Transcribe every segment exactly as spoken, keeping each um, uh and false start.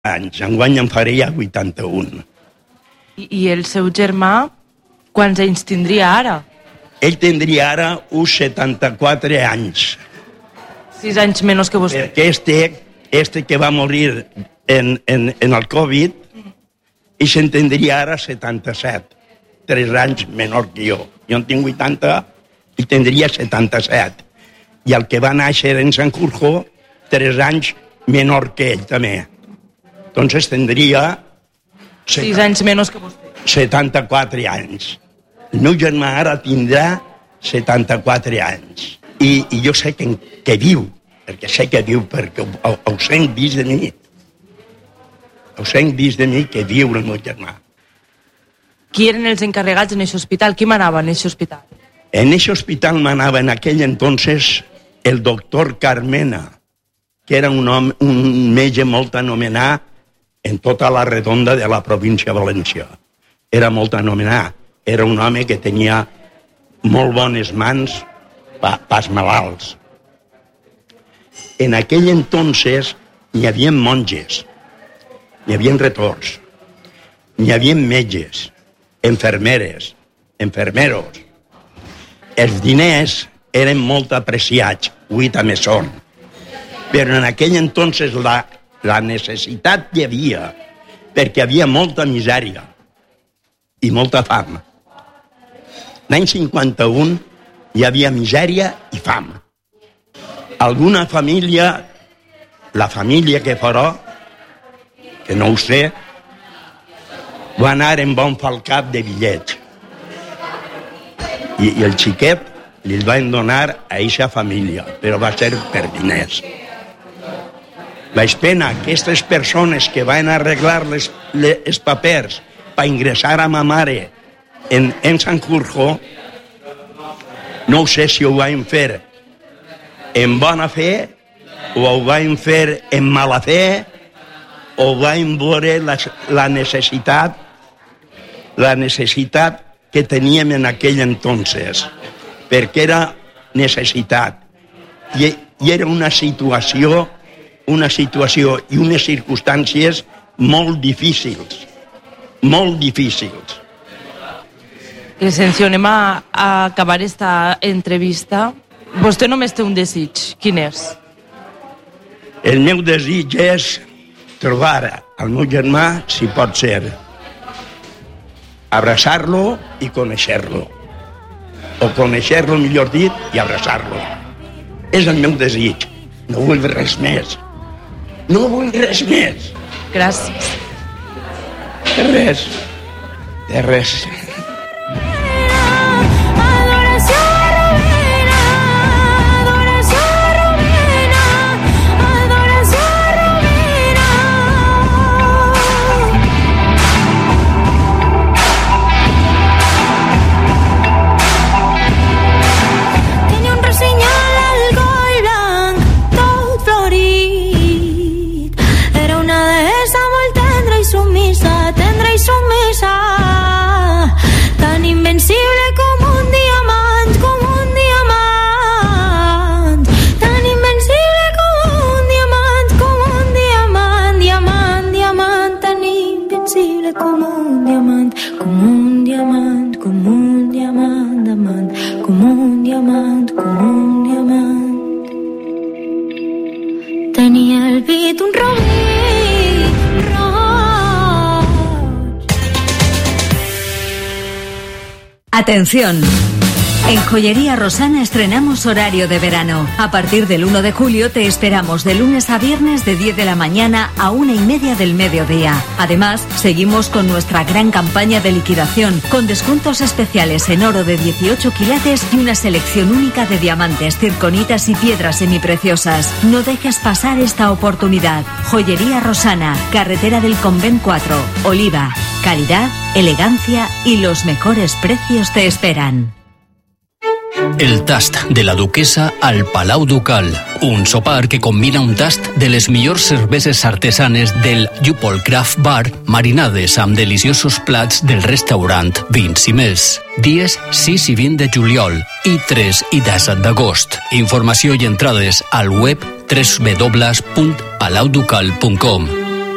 anys, enguany en faré ja vuitanta-un. I, I el seu germà, quants anys tindria ara? Ell tindria ara uns setanta-quatre anys. Sis anys menys que vostè. Perquè este, este que va morir en, en, en el Covid, i se'n tindria ara setanta-set, tres anys menor que jo. Jo en tinc vuitanta i tindria setanta-set. I el que va néixer en Sanjurjo, tres anys menor que ell també. Entonces tindria... Sis anys menys que vostè. setanta-quatre anys. El meu germà ara tindrà setanta-quatre anys. I, i jo sé que, que viu, perquè sé que viu, perquè ho, ho sent vist de mi. Ho sent vist de mi que viu el meu germà. Qui eren els encarregats en aquest hospital? Qui manava en aquest hospital? En aquest hospital manava en aquell entonces el doctor Carmena, que era un, home, un metge molt anomenat en tota la redonda de la província de València. Era molt anomenat. Era un home que tenia molt bones mans pa, pas malalts. En aquell entonces n'hi havia monges, n'hi havia retors, n'hi havia metges, enfermeres, enfermeros. Els diners eren molt apreciats, avui també són. Però en aquell entonces la, la necessitat hi havia, perquè havia molta misèria i molta fam. L'any cinquanta-un hi havia misèria i fam. Alguna família, la família que farà, que no ho sé, va anar en bon falcat de bitllets. I, i el xiquet li van donar a eixa família, però va ser per diners. Vaig pena que aquestes persones que van arreglar les, les, els papers per ingressar a ma mare en, en Sanjurjo, no sé si ho van fer en bona fe o ho van fer en mala fe o van veure la, la necessitat la necessitat que teníem en aquell entonces, perquè era necessitat i, i era una situació una situació i unes circumstàncies molt difícils, molt difícils. Crescencio, anem a, a acabar esta entrevista. Vostè només té un desig. Quin és? El meu desig és trobar el meu germà, si pot ser, abraçar-lo i conèixer-lo. O conèixer-lo, millor dit, i abraçar-lo. És el meu desig. No vull res més. No vull res més. Gràcies. De res. De res. Tan invencible com un diamant, com un diamant, tan invencible com un diamant, com un diamant, diamant, diamant, tan invencible com un diamant, com un diamant, com un diamant, diamant, com un diamant, com un diamant. Tenia el pit un robí. Atención. En Joyería Rosana estrenamos horario de verano. A partir del uno de julio te esperamos de lunes a viernes de diez de la mañana a una y media del mediodía. Además, seguimos con nuestra gran campaña de liquidación, con descuentos especiales en oro de dieciocho quilates y una selección única de diamantes, circonitas y piedras semipreciosas. No dejes pasar esta oportunidad. Joyería Rosana, carretera del Convent cuatro, Oliva. Calidad, elegancia y los mejores precios te esperan. El tast de la duquesa al Palau Ducal. Un sopar que combina un tast de les millors cerveses artesanes del Jupol Craft Bar marinades amb deliciosos plats del restaurant Vins i Més. Dies sis i vint de juliol i tres i disset d'agost. Informació i entrades al web w w w punt palau ducal punt com.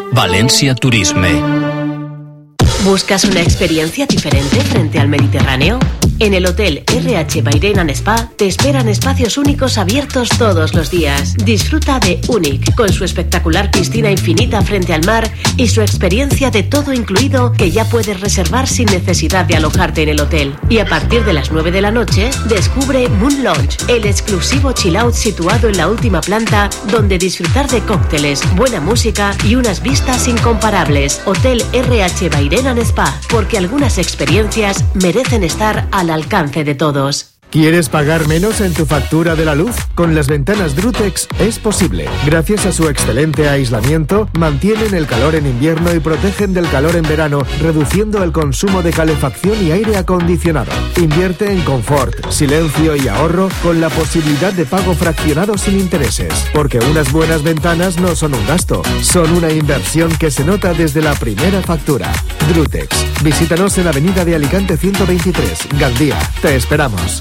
Valencia Turisme. ¿Buscas una experiencia diferente frente al Mediterráneo? En el Hotel R H Bairén and Spa te esperan espacios únicos abiertos todos los días. Disfruta de Unic, con su espectacular piscina infinita frente al mar y su experiencia de todo incluido que ya puedes reservar sin necesidad de alojarte en el hotel. Y a partir de las nueve de la noche, descubre Moon Lounge, el exclusivo chill out situado en la última planta donde disfrutar de cócteles, buena música y unas vistas incomparables. Hotel R H Bairén and Spa, porque algunas experiencias merecen estar al alcance de todos. ¿Quieres pagar menos en tu factura de la luz? Con las ventanas Drutex es posible. Gracias a su excelente aislamiento, mantienen el calor en invierno y protegen del calor en verano, reduciendo el consumo de calefacción y aire acondicionado. Invierte en confort, silencio y ahorro con la posibilidad de pago fraccionado sin intereses. Porque unas buenas ventanas no son un gasto, son una inversión que se nota desde la primera factura. Drutex. Visítanos en Avenida de Alicante ciento veintitrés, Gandía. Te esperamos.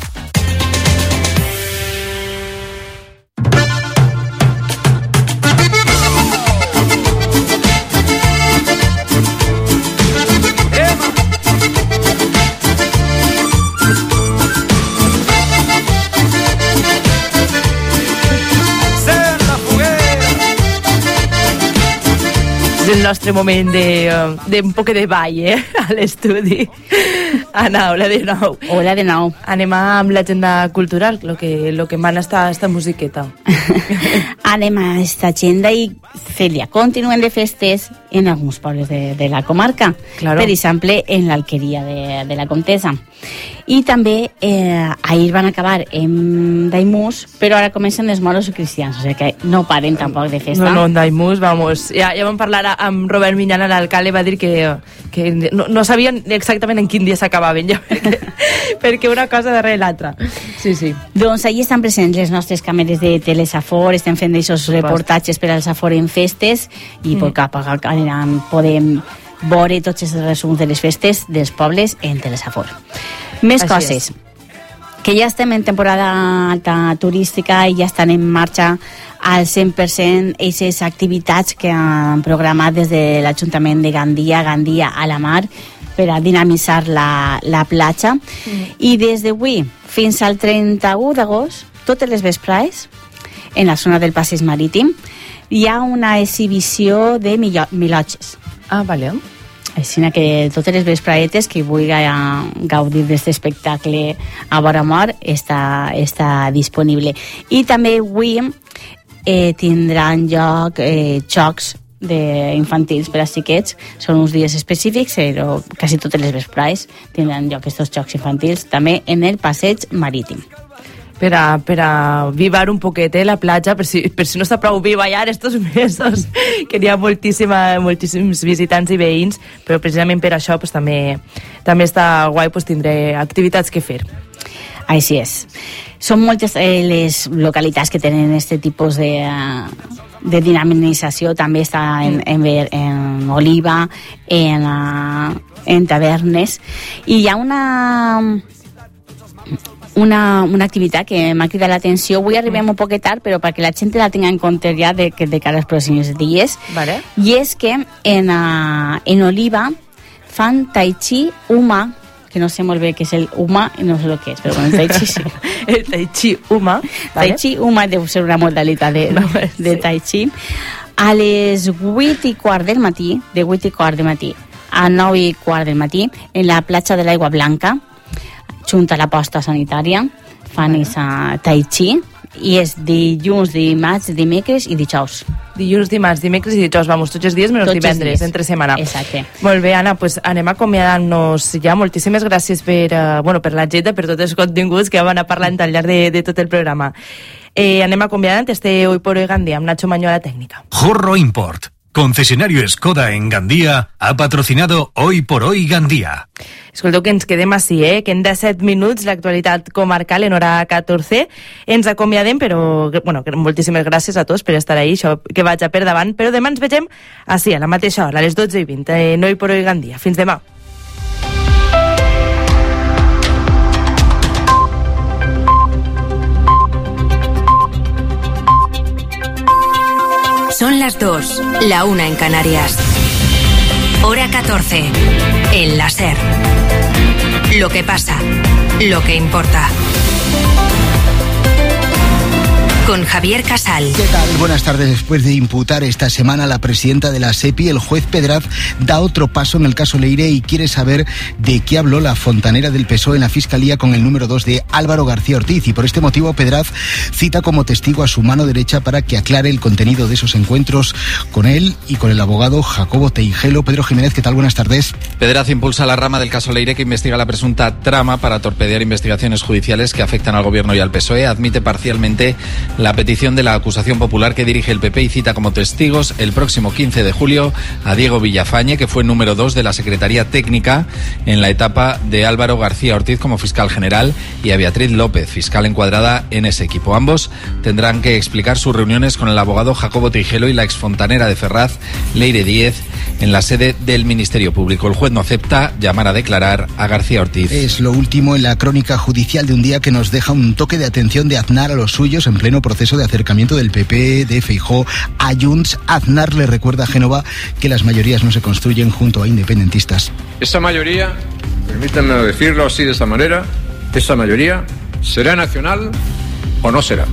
És el nostre moment de, de un poc de ball, eh? A l'estudi. Ana, hola de nou. Hola de nou. Anem amb l'agenda cultural, lo que, lo que mana esta, esta musiqueta. Anem a esta agenda i, Celia, continuen de festes en alguns pobles de, de la comarca. Claro. Per exemple, en l'Alqueria de, de la Comtessa. I també eh, ahir van acabar en Daimús, però ara comencen els moros cristians, o sigui que no paren tampoc de festa. No, no, en Daimús, vamos. Ja, ja vam parlar amb Robert Minyana, l'alcalde, va dir que, que no, no sabien exactament en quin dia s'acabaven, ja, perquè, perquè una cosa darrere l'altra. Sí, sí. Doncs ahir estan presents les nostres càmeres de Telesafor, estem fent aquests reportatges per al Safor en festes i mm. per cap a cap podem veure tots els resums de les festes dels pobles en Telesafor. Més Així coses. És. Que ja estem en temporada alta turística i ja estan en marxa al cent per cent aquestes activitats que han programat des de l'Ajuntament de Gandia, Gandia a la Mar, per a dinamitzar la, la platja. Mm. I des d'avui fins al trenta-u d'agost, totes les vesprades, en la zona del passeig marítim, hi ha una exhibició de milotges. Ah, vale. Així que totes les vespradetes que vulgui gaudir d'aquest espectacle a vora mar està, està disponible. I també avui eh, tindran lloc eh, jocs infantils per a xiquets. Són uns dies específics, però quasi totes les vesprades tindran lloc aquests jocs infantils també en el passeig marítim. Per a, per a vivar un poquet eh, la platja, per si, per si no està prou viva ja estos mesos, que hi ha moltíssima, moltíssims visitants i veïns, però precisament per això pues, també, també està guai pues, tindré activitats que fer. Així és. Són moltes eh, les localitats que tenen aquest tipus de, de dinamització. També està en, en, en Oliva, en, en Tavernes, i hi ha una... Una, una activitat que m'ha cridat l'atenció. Avui arribem un poquet tard, però perquè la gent la tingui en compte ja de, de cara als pròxims dies. Vale. I és que en, uh, en Oliva fan tai chi humà, que no sé molt bé què és el humà, no sé el que és, però bueno, el tai chi sí. El tai chi humà. Vale. Tai chi humà deu ser una modalitat de, no, de, de tai chi. A les vuit i quart del matí, de vuit i quart del matí a nou i quart del matí, en la platja de l'Aigua Blanca, junta a la posta sanitària, fan aquesta bueno. tai chi, i és dilluns, dimarts, dimecres i dijous. Dilluns, dimarts, dimecres i dijous, vamos, tots els dies menys divendres, entre setmana. Exacte. Molt bé, Anna, pues anem acomiadant-nos ja. Moltíssimes gràcies per, uh, bueno, per l'agenda, per tots els continguts que van a parlar al llarg de, de tot el programa. Eh, anem acomiadant este Hoy por Hoy Gandia amb Nacho Maño a la tècnica. Jorro Import, concesionario Skoda en Gandía, ha patrocinado Hoy por Hoy Gandía. Escolteu que ens quedem així, eh? que en disset minuts l'actualitat comarcal en hora catorze. Ens acomiadem, però bueno, moltíssimes gràcies a tots per estar ahí, això que vaig a per davant, però demà ens vegem així, a la mateixa hora, a les dotze i vint, en Hoy por Hoy Gandia. Fins demà. Son las dos, la una en Canarias. Hora catorce, en la SER. Lo que pasa, lo que importa. Con Javier Casal. ¿Qué tal? Buenas tardes. Después de imputar esta semana a la presidenta de la SEPI, el juez Pedraz da otro paso en el caso Leire y quiere saber de qué habló la fontanera del P S O E en la Fiscalía con el número dos de Álvaro García Ortiz. Y por este motivo Pedraz cita como testigo a su mano derecha para que aclare el contenido de esos encuentros con él y con el abogado Jacobo Teijelo. Pedro Jiménez, ¿qué tal? Buenas tardes. Pedraz impulsa la rama del caso Leire que investiga la presunta trama para torpedear investigaciones judiciales que afectan al gobierno y al P S O E. Admite parcialmente la petición de la acusación popular que dirige el P P y cita como testigos el próximo quince de julio a Diego Villafañe, que fue número dos de la Secretaría Técnica en la etapa de Álvaro García Ortiz como fiscal general, y a Beatriz López, fiscal encuadrada en ese equipo. Ambos tendrán que explicar sus reuniones con el abogado Jacobo Teijelo y la exfontanera de Ferraz, Leire Díez, en la sede del Ministerio Público. El juez no acepta llamar a declarar a García Ortiz. Es lo último en la crónica judicial de un día que nos deja un toque de atención de Aznar a los suyos en pleno proceso de acercamiento del P P, de Feijóo a Junts. Aznar le recuerda a Génova que las mayorías no se construyen junto a independentistas. Esa mayoría, permítanme decirlo así de esta manera, esa mayoría será nacional o no será.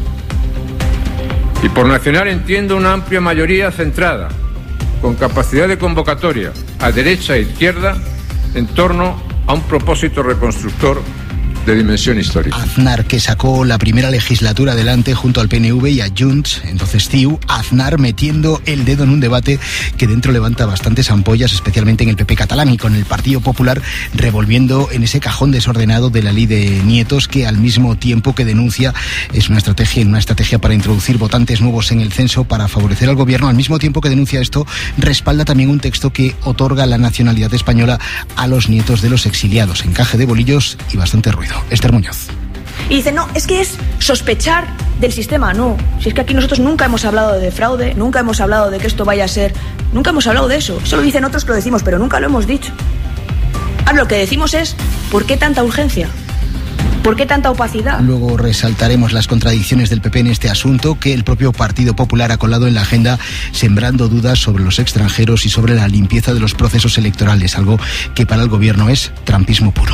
Y por nacional entiendo una amplia mayoría centrada, con capacidad de convocatoria a derecha e izquierda en torno a un propósito reconstructor de dimensión histórica. Aznar, que sacó la primera legislatura adelante junto al P N V y a Junts, entonces C I U. Aznar metiendo el dedo en un debate que dentro levanta bastantes ampollas, especialmente en el P P catalán, y con el Partido Popular revolviendo en ese cajón desordenado de la ley de nietos, que al mismo tiempo que denuncia es una estrategia, una estrategia para introducir votantes nuevos en el censo para favorecer al gobierno. Al mismo tiempo que denuncia esto, respalda también un texto que otorga la nacionalidad española a los nietos de los exiliados. Encaje de bolillos y bastante ruido. Esther Muñoz. Y dice, no, es que es sospechar del sistema. No, si es que aquí nosotros nunca hemos hablado de fraude, nunca hemos hablado de que esto vaya a ser, nunca hemos hablado de eso. Eso lo dicen otros que lo decimos, pero nunca lo hemos dicho. Ahora lo que decimos es, ¿por qué tanta urgencia? ¿Por qué tanta opacidad? Luego resaltaremos las contradicciones del P P en este asunto, que el propio Partido Popular ha colado en la agenda, sembrando dudas sobre los extranjeros y sobre la limpieza de los procesos electorales, algo que para el gobierno es trampismo puro.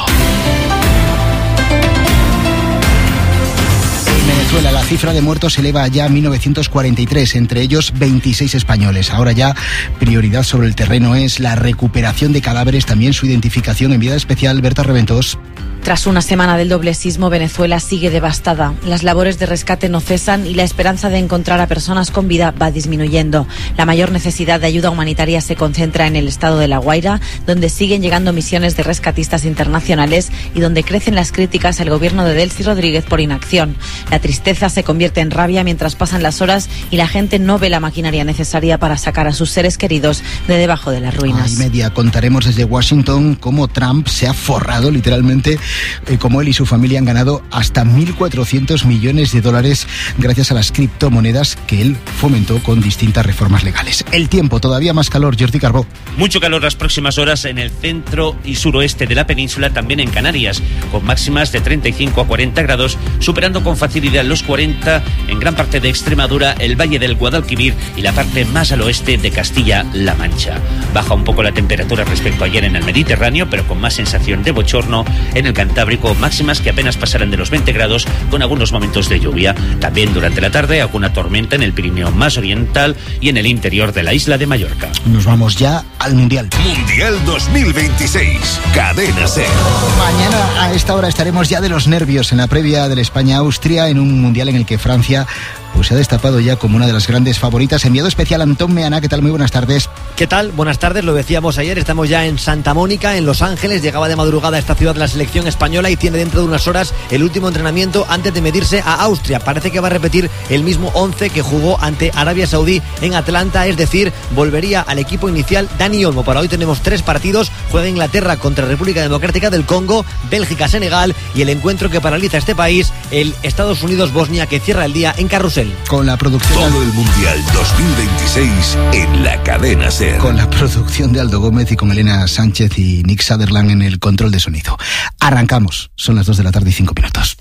Venezuela, la cifra de muertos se eleva ya a mil novecientos cuarenta y tres, entre ellos veintiséis españoles. Ahora ya prioridad sobre el terreno es la recuperación de cadáveres, también su identificación. Enviada especial Berta Reventós. Tras una semana del doble sismo, Venezuela sigue devastada. Las labores de rescate no cesan y la esperanza de encontrar a personas con vida va disminuyendo. La mayor necesidad de ayuda humanitaria se concentra en el estado de La Guaira, donde siguen llegando misiones de rescatistas internacionales y donde crecen las críticas al gobierno de Delcy Rodríguez por inacción. La tristeza se convierte en rabia mientras pasan las horas y la gente no ve la maquinaria necesaria para sacar a sus seres queridos de debajo de las ruinas. Y media contaremos desde Washington cómo Trump se ha forrado literalmente, eh, como él y su familia han ganado hasta mil cuatrocientos millones de dólares gracias a las criptomonedas que él fomentó con distintas reformas legales. El tiempo, todavía más calor, Jordi Carbó. Mucho calor las próximas horas en el centro y suroeste de la península, también en Canarias, con máximas de treinta y cinco a cuarenta grados, superando con facilidad los cuarenta en gran parte de Extremadura, el Valle del Guadalquivir y la parte más al oeste de Castilla-La Mancha. Baja un poco la temperatura respecto a ayer en el Mediterráneo, pero con más sensación de bochorno en el Cantábrico, máximas que apenas pasarán de los veinte grados con algunos momentos de lluvia. También durante la tarde alguna tormenta en el Pirineo más oriental y en el interior de la isla de Mallorca. Nos vamos ya al Mundial. Mundial dos mil veintiséis, Cadena SER. Mañana a esta hora estaremos ya de los nervios en la previa del España-Austria, en un Mundial en el que Francia pues se ha destapado ya como una de las grandes favoritas. Enviado especial Antón Meana, ¿qué tal? Muy buenas tardes. ¿Qué tal? Buenas tardes, lo decíamos ayer, estamos ya en Santa Mónica, en Los Ángeles. Llegaba de madrugada a esta ciudad la selección española y tiene dentro de unas horas el último entrenamiento antes de medirse a Austria. Parece que va a repetir el mismo once que jugó ante Arabia Saudí en Atlanta, es decir, volvería al equipo inicial Dani Olmo. Para hoy tenemos tres partidos: juega Inglaterra contra República Democrática del Congo, Bélgica-Senegal y el encuentro que paraliza este país, el Estados Unidos-Bosnia, que cierra el día en Carrusel. Con la producción... Todo el Mundial dos mil veintiséis en la Cadena SER. Con la producción de Aldo Gómez y con Elena Sánchez y Nick Sutherland en el control de sonido. Arrancamos. Son las dos de la tarde y cinco minutos.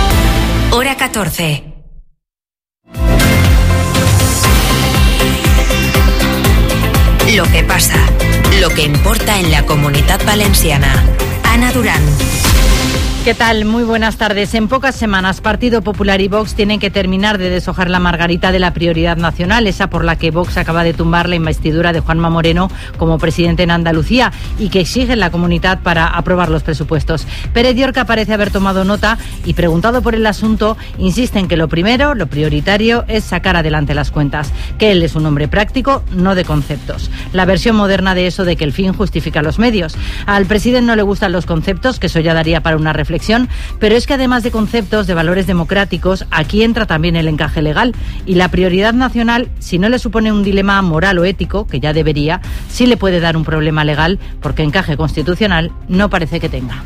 Hora catorce. lo que pasa, lo que importa en la Comunitat Valenciana. Ana Durán. ¿Qué tal? Muy buenas tardes. En pocas semanas, Partido Popular y Vox tienen que terminar de deshojar la margarita de la prioridad nacional, esa por la que Vox acaba de tumbar la investidura de Juanma Moreno como presidente en Andalucía y que exige la comunidad para aprobar los presupuestos. Pérez Llorca parece haber tomado nota y, preguntado por el asunto, insiste en que lo primero, lo prioritario, es sacar adelante las cuentas, que él es un hombre práctico, no de conceptos. La versión moderna de eso de que el fin justifica los medios. Al presidente no le gustan los conceptos, que eso ya daría para una reflexión, pero es que además de conceptos de valores democráticos, aquí entra también el encaje legal y la prioridad nacional, si no le supone un dilema moral o ético, que ya debería, sí le puede dar un problema legal porque encaje constitucional no parece que tenga.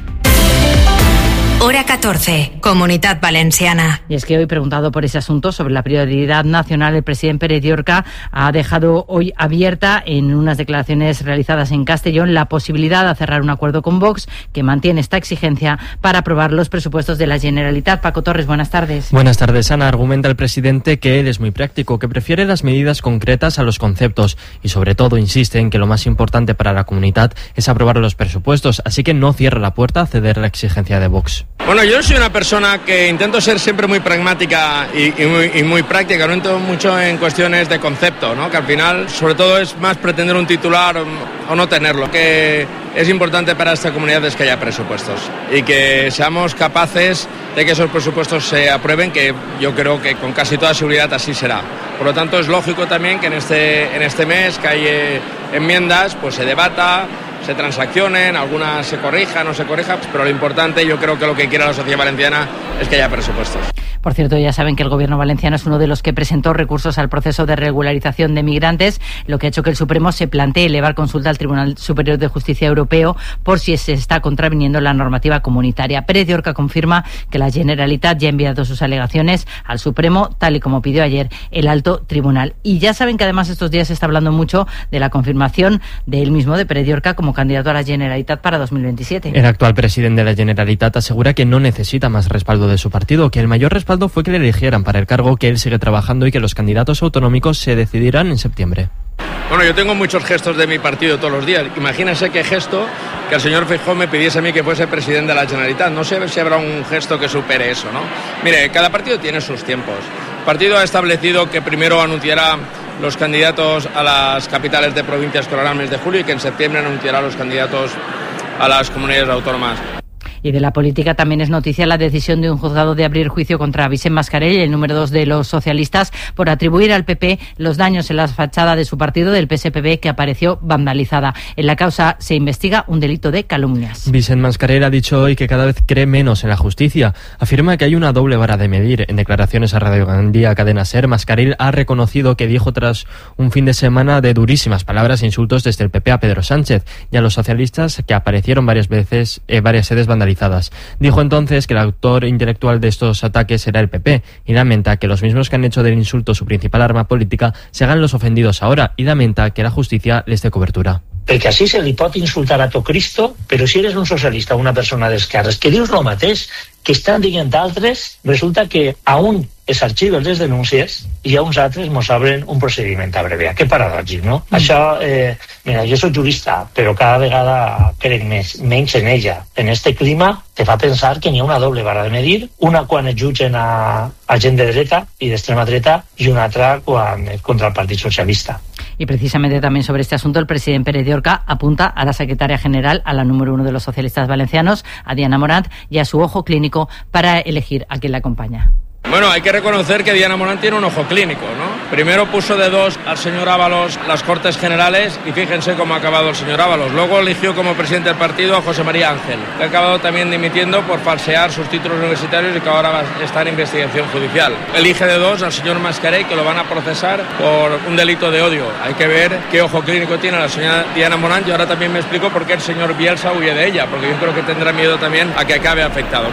Hora catorce, Comunitat Valenciana. Y es que hoy, preguntado por ese asunto sobre la prioridad nacional, el presidente Pérez Llorca ha dejado hoy abierta en unas declaraciones realizadas en Castellón la posibilidad de cerrar un acuerdo con Vox que mantiene esta exigencia para aprobar los presupuestos de la Generalitat. Paco Torres, buenas tardes. Buenas tardes, Ana. Argumenta el presidente que él es muy práctico, que prefiere las medidas concretas a los conceptos y sobre todo insiste en que lo más importante para la comunidad es aprobar los presupuestos, así que no cierra la puerta a ceder la exigencia de Vox. Bueno, yo soy una persona que intento ser siempre muy pragmática y, y, muy, y muy práctica, no entro mucho en cuestiones de concepto, ¿no? Que al final, sobre todo, es más pretender un titular o, o no tenerlo. Lo que es importante para esta comunidad es que haya presupuestos y que seamos capaces de que esos presupuestos se aprueben, que yo creo que con casi toda seguridad así será. Por lo tanto, es lógico también que en este, en este mes que hay eh, enmiendas, pues se debata, se transaccionen, algunas se corrijan, no se corrijan, pero lo importante, yo creo que lo que quiere la sociedad valenciana es que haya presupuestos. Por cierto, ya saben que el gobierno valenciano es uno de los que presentó recursos al proceso de regularización de migrantes, lo que ha hecho que el Supremo se plantee elevar consulta al Tribunal Superior de Justicia Europeo por si se está contraviniendo la normativa comunitaria. Pérez Llorca confirma que la Generalitat ya ha enviado sus alegaciones al Supremo, tal y como pidió ayer el Alto Tribunal. Y ya saben que además estos días se está hablando mucho de la confirmación de él mismo, de Pérez Llorca, como candidato a la Generalitat para dos mil veintisiete. El actual presidente de la Generalitat asegura que no necesita más respaldo de su partido, que el mayor respaldo fue que le eligieran para el cargo, que él sigue trabajando y que los candidatos autonómicos se decidirán en septiembre. Bueno, yo tengo muchos gestos de mi partido todos los días. Imagínense qué gesto que el señor Feijóo me pidiese a mí que fuese presidente de la Generalitat. No sé si habrá un gesto que supere eso, ¿no? Mire, cada partido tiene sus tiempos. El partido ha establecido que primero anunciará los candidatos a las capitales de provincias que lo harán el mes de julio y que en septiembre anunciará los candidatos a las comunidades autónomas. Y de la política también es noticia la decisión de un juzgado de abrir juicio contra Vicent Mascarell, el número dos de los socialistas, por atribuir al P P los daños en la fachada de su partido, del P S P B, que apareció vandalizada. En la causa se investiga un delito de calumnias. Vicent Mascarell ha dicho hoy que cada vez cree menos en la justicia. Afirma que hay una doble vara de medir. En declaraciones a Radio Gandía Cadena Ser, Mascarell ha reconocido que dijo tras un fin de semana de durísimas palabras e insultos desde el P P a Pedro Sánchez y a los socialistas, que aparecieron varias veces en eh, varias sedes vandalizadas. Dijo entonces que el autor intelectual de estos ataques era el P P y lamenta que los mismos que han hecho del insulto su principal arma política se hagan los ofendidos ahora, y lamenta que la justicia les dé cobertura. Perquè així se li pot insultar a tot Cristo, però si eres un socialista o una persona d'esquerres que dius el mateix que estan dient d'altres, resulta que a un es arxiven les denúncies i a uns altres mos obren un procediment abreviat. Que paradògic, no? Mm. Això, eh, mira, jo soc jurista, però cada vegada crec més, menys en ella. En este clima te fa pensar que n'hi ha una doble vara de medir, una quan es jutgen a, a gent de dreta i d'extrema dreta i una altra quan es contra el Partit Socialista. Y precisamente también sobre este asunto el presidente Pérez Llorca apunta a la secretaria general, a la número uno de los socialistas valencianos, a Diana Morant, y a su ojo clínico para elegir a quien la acompaña. Bueno, hay que reconocer que Diana Morant tiene un ojo clínico, ¿no? Primero puso de dos al señor Ábalos las Cortes Generales y fíjense cómo ha acabado el señor Ábalos. Luego eligió como presidente del partido a José María Ángel, que ha acabado también dimitiendo por falsear sus títulos universitarios y que ahora va a estar en investigación judicial. Elige de dos al señor Mascarell, que lo van a procesar por un delito de odio. Hay que ver qué ojo clínico tiene la señora Diana Morant, y ahora también me explico por qué el señor Bielsa huye de ella, porque yo creo que tendrá miedo también a que acabe afectado.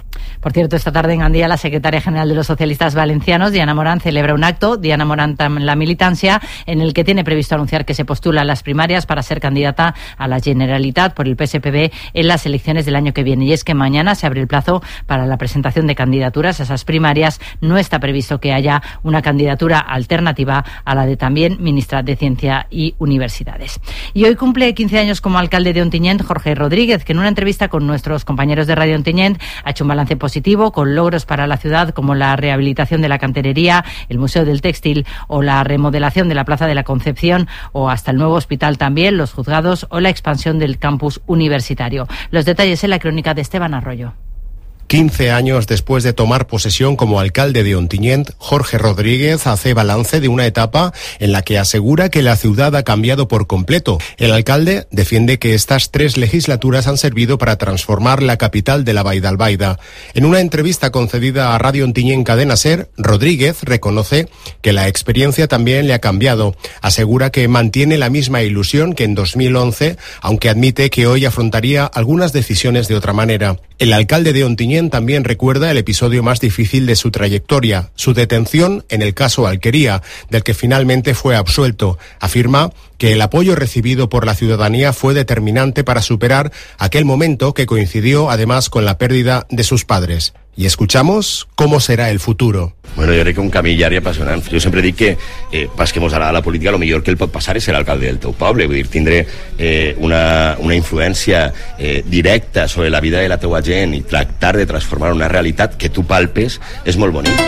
Por cierto, esta tarde en Gandía la secretaria general de los socialistas valencianos, Diana Morán, celebra un acto, Diana Morán en la militancia, en el que tiene previsto anunciar que se postula a las primarias para ser candidata a la Generalitat por el P S P B en las elecciones del año que viene. Y es que mañana se abre el plazo para la presentación de candidaturas a esas primarias. No está previsto que haya una candidatura alternativa a la de también ministra de Ciencia y Universidades. Y hoy cumple quince años como alcalde de Ontinyent Jorge Rodríguez, que en una entrevista con nuestros compañeros de Radio Ontinyent ha hecho un balance positivo con logros para la ciudad como la rehabilitación de la canterería, el Museo del Textil o la remodelación de la Plaza de la Concepción o hasta el nuevo hospital también, los juzgados o la expansión del campus universitario. Los detalles en la crónica de Esteban Arroyo. quince años después de tomar posesión como alcalde de Ontinyent, Jorge Rodríguez hace balance de una etapa en la que asegura que la ciudad ha cambiado por completo. El alcalde defiende que estas tres legislaturas han servido para transformar la capital de la Vall d'Albaida. En una entrevista concedida a Radio Ontinyent Cadena Ser, Rodríguez reconoce que la experiencia también le ha cambiado. Asegura que mantiene la misma ilusión que en dos mil once, aunque admite que hoy afrontaría algunas decisiones de otra manera. El alcalde de Ontinyent también recuerda el episodio más difícil de su trayectoria, su detención en el caso Alquería, del que finalmente fue absuelto. Afirma que el apoyo recibido por la ciudadanía fue determinante para superar aquel momento que coincidió además con la pérdida de sus padres. Y escuchamos cómo serà el futuro. Bueno, jo crec que un camí llarg i apassionant. Jo sempre dic que eh, pas que mos agrada la política, el millor que el pot passar és ser alcalde del teu poble, vull dir, tindre eh, una, una influència eh, directa sobre la vida de la teua gent i tractar de transformar una realitat que tu palpes és molt bonic.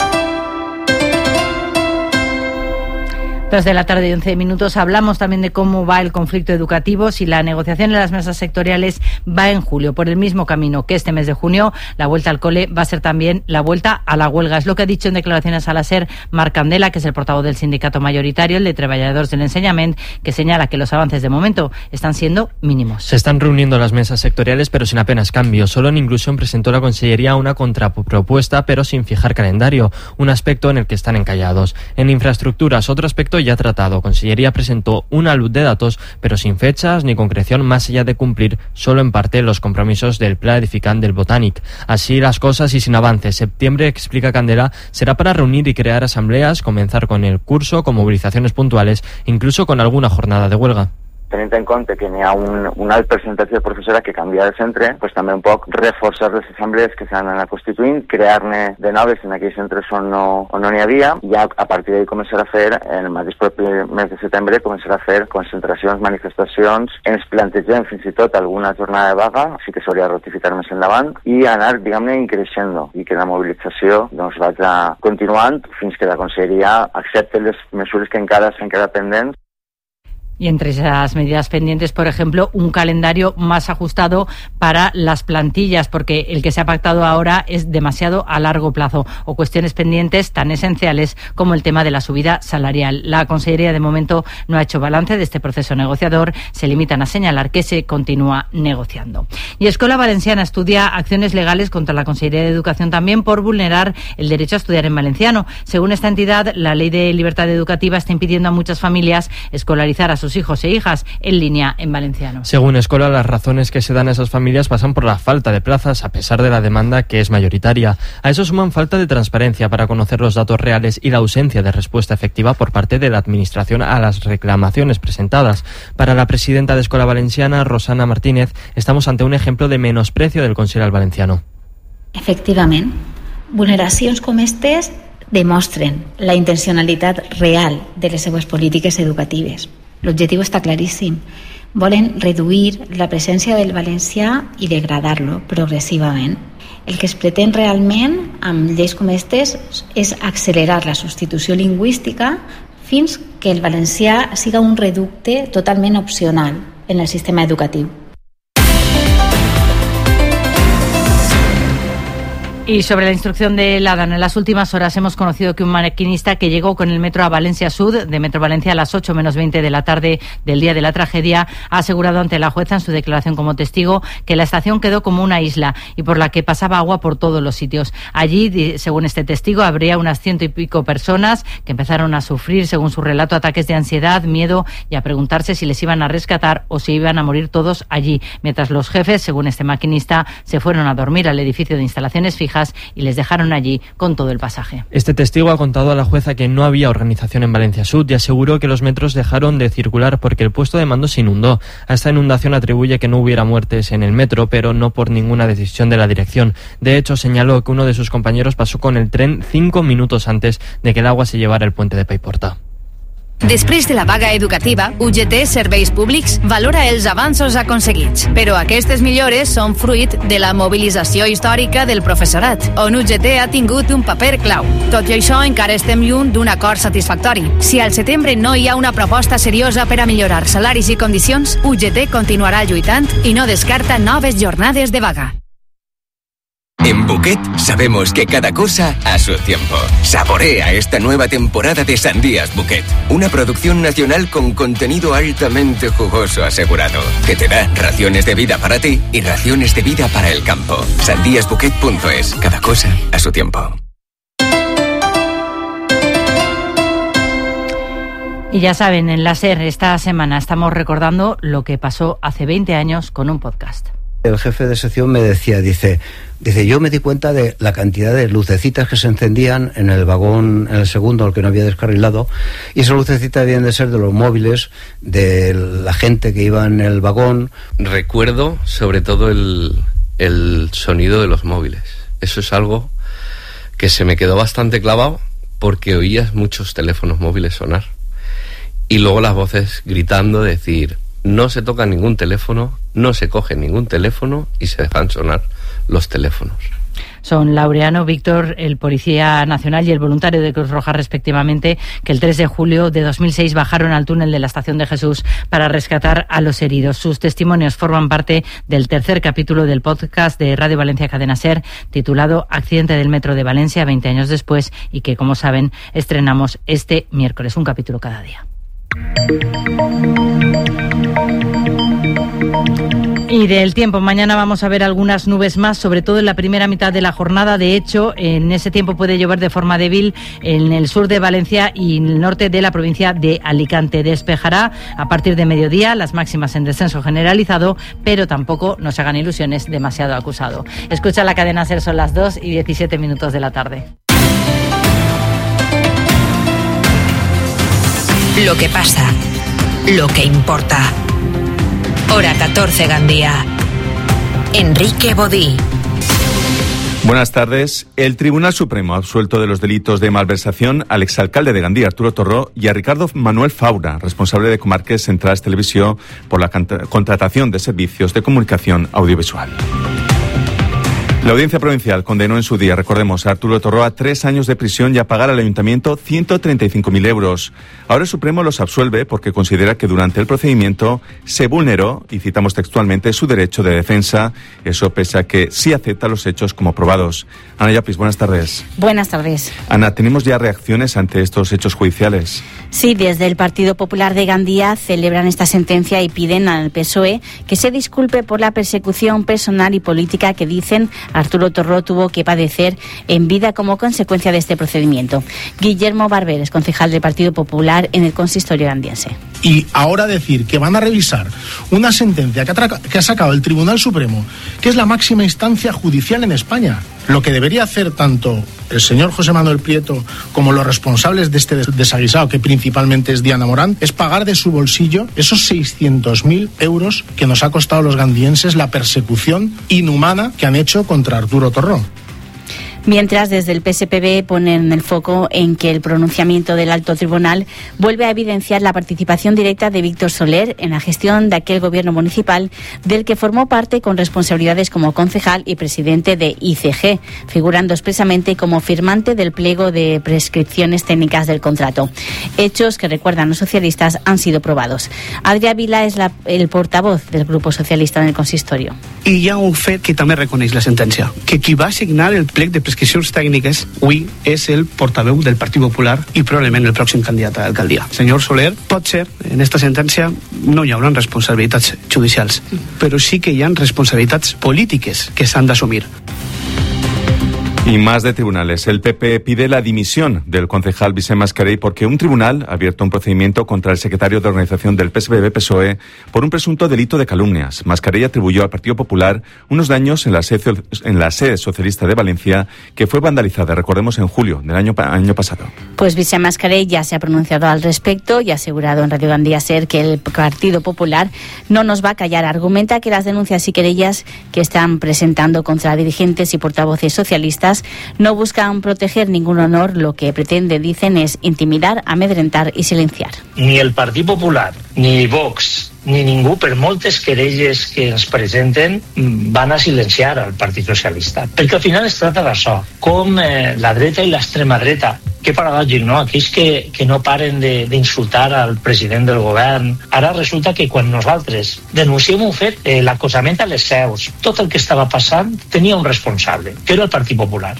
Dos de la tarde y once minutos. Hablamos también de cómo va el conflicto educativo, si la negociación en las mesas sectoriales va en julio. Por el mismo camino que este mes de junio, la vuelta al cole va a ser también la vuelta a la huelga. Es lo que ha dicho en declaraciones a la SER Marc Candela, que es el portavoz del sindicato mayoritario, el de Treballadors del Ensenyament, que señala que los avances de momento están siendo mínimos. Se están reuniendo las mesas sectoriales, pero sin apenas cambios. Solo en Inclusión presentó la Consellería una contrapropuesta, pero sin fijar calendario, un aspecto en el que están encallados. En Infraestructuras, otro aspecto ya tratado. Consellería presentó una luz de datos, pero sin fechas ni concreción más allá de cumplir solo en parte los compromisos del Pla Edificant del Botànic. Así las cosas y sin avances. Septiembre, explica Candela, será para reunir y crear asambleas, comenzar con el curso, con movilizaciones puntuales, incluso con alguna jornada de huelga. Tenint en compte que n'hi ha un, un alt percentatge de professorat que canvia de centre, pues també un poc reforçar les assemblees que s'han anat constituint, crear-ne de noves en aquells centres on no on no n'hi havia, i ja a partir d'ahí començar a fer, en el mateix propi mes de setembre, començar a fer concentracions, manifestacions, ens plantegem fins i tot alguna jornada de vaga, sí que s'hauria de ratificar més endavant, i anar, diguem-ne, increixent, i que la mobilització doncs, vagi continuant fins que la Conselleria accepti les mesures que encara s'han quedat pendents. Y entre esas medidas pendientes, por ejemplo, un calendario más ajustado para las plantillas, porque el que se ha pactado ahora es demasiado a largo plazo, o cuestiones pendientes tan esenciales como el tema de la subida salarial. La Consellería de momento no ha hecho balance de este proceso negociador, se limitan a señalar que se continúa negociando. Y Escola Valenciana estudia acciones legales contra la Consellería de Educación también por vulnerar el derecho a estudiar en valenciano. Según esta entidad, la Ley de Libertad Educativa está impidiendo a muchas familias escolarizar a sus hijos e hijas en línea en valenciano. Según Escola, las razones que se dan a esas familias pasan por la falta de plazas, a pesar de la demanda que es mayoritaria. A eso suman falta de transparencia para conocer los datos reales y la ausencia de respuesta efectiva por parte de la Administración a las reclamaciones presentadas. Para la presidenta de Escola Valenciana, Rosana Martínez, estamos ante un ejemplo de menosprecio del Consell al valenciano. Efectivament, vulneracions com aquestes demostren la intencionalitat real de les seues polítiques educatives. L'objectiu està claríssim. Volen reduir la presència del valencià i degradar-lo progressivament. El que es pretén realment amb lleis com aquestes és accelerar la substitució lingüística fins que el valencià siga un reducte totalment opcional en el sistema educatiu. Y sobre la instrucción de Ladan, en las últimas horas hemos conocido que un maquinista que llegó con el metro a Valencia Sud, de Metro Valencia, a las ocho menos veinte de la tarde del día de la tragedia, ha asegurado ante la jueza en su declaración como testigo que la estación quedó como una isla y por la que pasaba agua por todos los sitios. Allí, según este testigo, habría unas ciento y pico personas que empezaron a sufrir, según su relato, ataques de ansiedad, miedo y a preguntarse si les iban a rescatar o si iban a morir todos allí, mientras los jefes, según este maquinista, se fueron a dormir al edificio de instalaciones fijas y les dejaron allí con todo el pasaje. Este testigo ha contado a la jueza que no había organización en Valencia Sud y aseguró que los metros dejaron de circular porque el puesto de mando se inundó. A esta inundación atribuye que no hubiera muertes en el metro, pero no por ninguna decisión de la dirección. De hecho, señaló que uno de sus compañeros pasó con el tren cinco minutos antes de que el agua se llevara el puente de Paiporta. Després de la vaga educativa, U G T Serveis Públics valora els avanços aconseguits, però aquestes millores són fruit de la mobilització històrica del professorat, on U G T ha tingut un paper clau. Tot i això, encara estem lluny d'un acord satisfactori. Si al setembre no hi ha una proposta seriosa per a millorar salaris i condicions, U G T continuarà lluitant i no descarta noves jornades de vaga. En Buquet sabemos que cada cosa a su tiempo. Saborea esta nueva temporada de Sandías Buquet, una producción nacional con contenido altamente jugoso asegurado, que te da raciones de vida para ti y raciones de vida para el campo. sandías buquet punto es, cada cosa a su tiempo. Y ya saben, en la SER esta semana estamos recordando lo que pasó hace veinte años con un podcast. El jefe de sección me decía, dice, dice, yo me di cuenta de la cantidad de lucecitas que se encendían en el vagón, en el segundo, el que no había descarrilado, y esas lucecitas debían de ser de los móviles, de la gente que iba en el vagón. Recuerdo sobre todo el, el sonido de los móviles. Eso es algo que se me quedó bastante clavado porque oías muchos teléfonos móviles sonar. Y luego las voces gritando, decir, no se toca ningún teléfono, no se coge ningún teléfono y se dejan sonar los teléfonos. Son Laureano, Víctor, el policía nacional y el voluntario de Cruz Roja respectivamente, que el tres de julio de dos mil seis bajaron al túnel de la Estación de Jesús para rescatar a los heridos. Sus testimonios forman parte del tercer capítulo del podcast de Radio Valencia Cadena SER, titulado Accidente del Metro de Valencia, veinte años después, y que, como saben, estrenamos este miércoles, un capítulo cada día. Y del tiempo, mañana vamos a ver algunas nubes más, sobre todo en la primera mitad de la jornada. De hecho, en ese tiempo puede llover de forma débil en el sur de Valencia y en el norte de la provincia de Alicante. Despejará a partir de mediodía, las máximas en descenso generalizado, pero tampoco nos hagan ilusiones, demasiado acusado. Escucha la cadena SER, son las dos y diecisiete minutos de la tarde. Lo que pasa, lo que importa. Hora catorce, Gandía. Enrique Bodí. Buenas tardes. El Tribunal Supremo ha absuelto de los delitos de malversación al exalcalde de Gandía, Arturo Torró, y a Ricardo Manuel Faura, responsable de Comarques Centrales Televisión, por la contratación de servicios de comunicación audiovisual. La Audiencia Provincial condenó en su día, recordemos, a Arturo Torró a tres años de prisión y a pagar al Ayuntamiento ciento treinta y cinco mil euros. Ahora el Supremo los absuelve porque considera que durante el procedimiento se vulneró, y citamos textualmente, su derecho de defensa, eso pese a que sí acepta los hechos como probados. Ana Yapis, buenas tardes. Buenas tardes. Ana, ¿tenemos ya reacciones ante estos hechos judiciales? Sí, desde el Partido Popular de Gandía celebran esta sentencia y piden al P S O E que se disculpe por la persecución personal y política que dicen Arturo Torró tuvo que padecer en vida como consecuencia de este procedimiento. Guillermo Barberes, concejal del Partido Popular en el consistorio gandiense. Y ahora decir que van a revisar una sentencia que ha, tra- que ha sacado el Tribunal Supremo, que es la máxima instancia judicial en España. Lo que debería hacer tanto el señor José Manuel Prieto como los responsables de este desaguisado, que principalmente es Diana Morán, es pagar de su bolsillo esos seiscientos mil euros que nos ha costado a los gandienses la persecución inhumana que han hecho contra Arturo Torró. Mientras, desde el P S P B ponen el foco en que el pronunciamiento del alto tribunal vuelve a evidenciar la participación directa de Víctor Soler en la gestión de aquel gobierno municipal del que formó parte con responsabilidades como concejal y presidente de I C G, figurando expresamente como firmante del pliego de prescripciones técnicas del contrato. Hechos que, recuerdan los socialistas, han sido probados. Adrià Vila és la, el portavoz del Grupo Socialista en el consistorio. I hi ha un fet que també reconeix la sentència, que qui va signar el plec de prescripcions tècniques avui és el portaveu del Partit Popular i probablement el pròxim candidat a l'alcaldia. Senyor Soler, pot ser, en esta sentència no hi haurà responsabilitats judicials, però sí que hi ha responsabilitats polítiques que s'han d'assumir. Y más de tribunales. El P P pide la dimisión del concejal Vicent Mascarell porque un tribunal ha abierto un procedimiento contra el secretario de organización del P S B B P S O E por un presunto delito de calumnias. Mascarell atribuyó al Partido Popular unos daños en la sede, en la sede socialista de Valencia que fue vandalizada, recordemos, en julio del año, año pasado. Pues Vicent Mascarell ya se ha pronunciado al respecto y ha asegurado en Radio Gandía Ser que el Partido Popular no nos va a callar. Argumenta que las denuncias y querellas que están presentando contra dirigentes y portavoces socialistas no buscan proteger ningún honor, lo que pretende, dicen, es intimidar, amedrentar y silenciar. Ni el Partit Popular, ni Vox, ni ningú, per moltes querelles que ens presenten, van a silenciar al Partit Socialista. Perquè al final es tracta d'això, com eh, la dreta i l'extrema dreta, que paradògic, no? Aquells que, que no paren d'insultar al president del govern. Ara resulta que quan nosaltres denunciem un fet, eh, l'acosament a les seus, tot el que estava passant, tenia un responsable, que era el Partit Popular.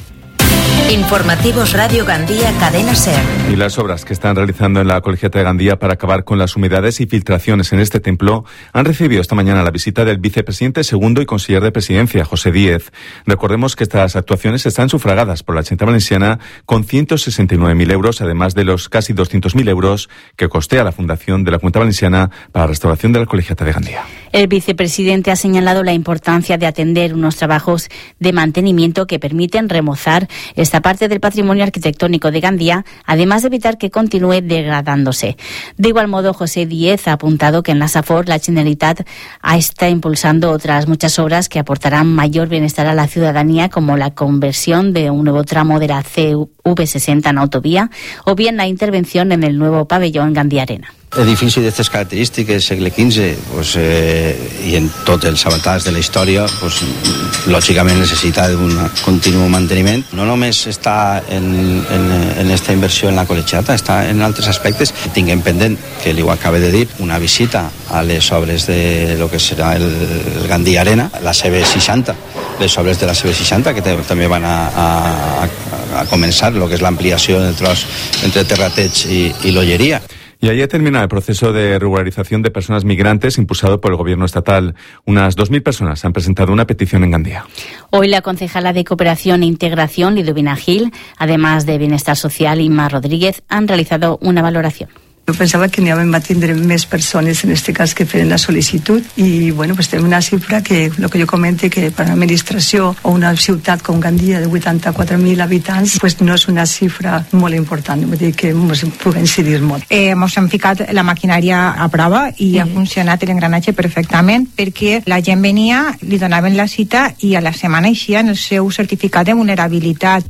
Informativos Radio Gandía, Cadena Ser. Y las obras que están realizando en la Colegiata de Gandía para acabar con las humedades y filtraciones en este templo han recibido esta mañana la visita del vicepresidente segundo y consejero de Presidencia, José Díez. Recordemos que estas actuaciones están sufragadas por la Generalitat Valenciana con ciento sesenta y nueve mil euros, además de los casi doscientos mil euros que costea la Fundación de la Comunidad Valenciana para la restauración de la Colegiata de Gandía. El vicepresidente ha señalado la importancia de atender unos trabajos de mantenimiento que permiten remozar esta parte del patrimonio arquitectónico de Gandía, además de evitar que continúe degradándose. De igual modo, José Díez ha apuntado que en la SAFOR la Generalitat está impulsando otras muchas obras que aportarán mayor bienestar a la ciudadanía, como la conversión de un nuevo tramo de la C V sesenta en autovía o bien la intervención en el nuevo pabellón Gandía Arena. Edifici d'aquestes característiques, segle quinze, pues, eh, i en tots els avantatges de la història, pues, lògicament necessita un continu manteniment. No només està en, en, en esta inversió en la col·legiata, està en altres aspectes. Tinguem pendent, que li ho acaba de dir, una visita a les obres de lo que serà el, el Gandía Arena, la C B seixanta, les obres de la C B seixanta, que també van a, a, a començar, lo que és l'ampliació del tros entre Terrateig i, i l'Olleria. Y ayer termina el proceso de regularización de personas migrantes impulsado por el gobierno estatal. Unas dos mil personas han presentado una petición en Gandía. Hoy la concejala de Cooperación e Integración, Lidovina Gil, además de Bienestar Social, Inma Rodríguez, han realizado una valoración. Jo pensava que n'hi va tindre més persones en aquest cas que feren la sol·licitud i bueno, pues tenim una xifra que el que jo comente que per a una administració o una ciutat com Gandia de vuitanta-quatre mil habitants pues no és una xifra molt important, vull dir que ens pugui incidir molt. Eh, Ens hem ficat la maquinària a prova i mm. ha funcionat l'engranatge perfectament perquè la gent venia, li donaven la cita i a la setmana eixien el seu certificat de vulnerabilitat.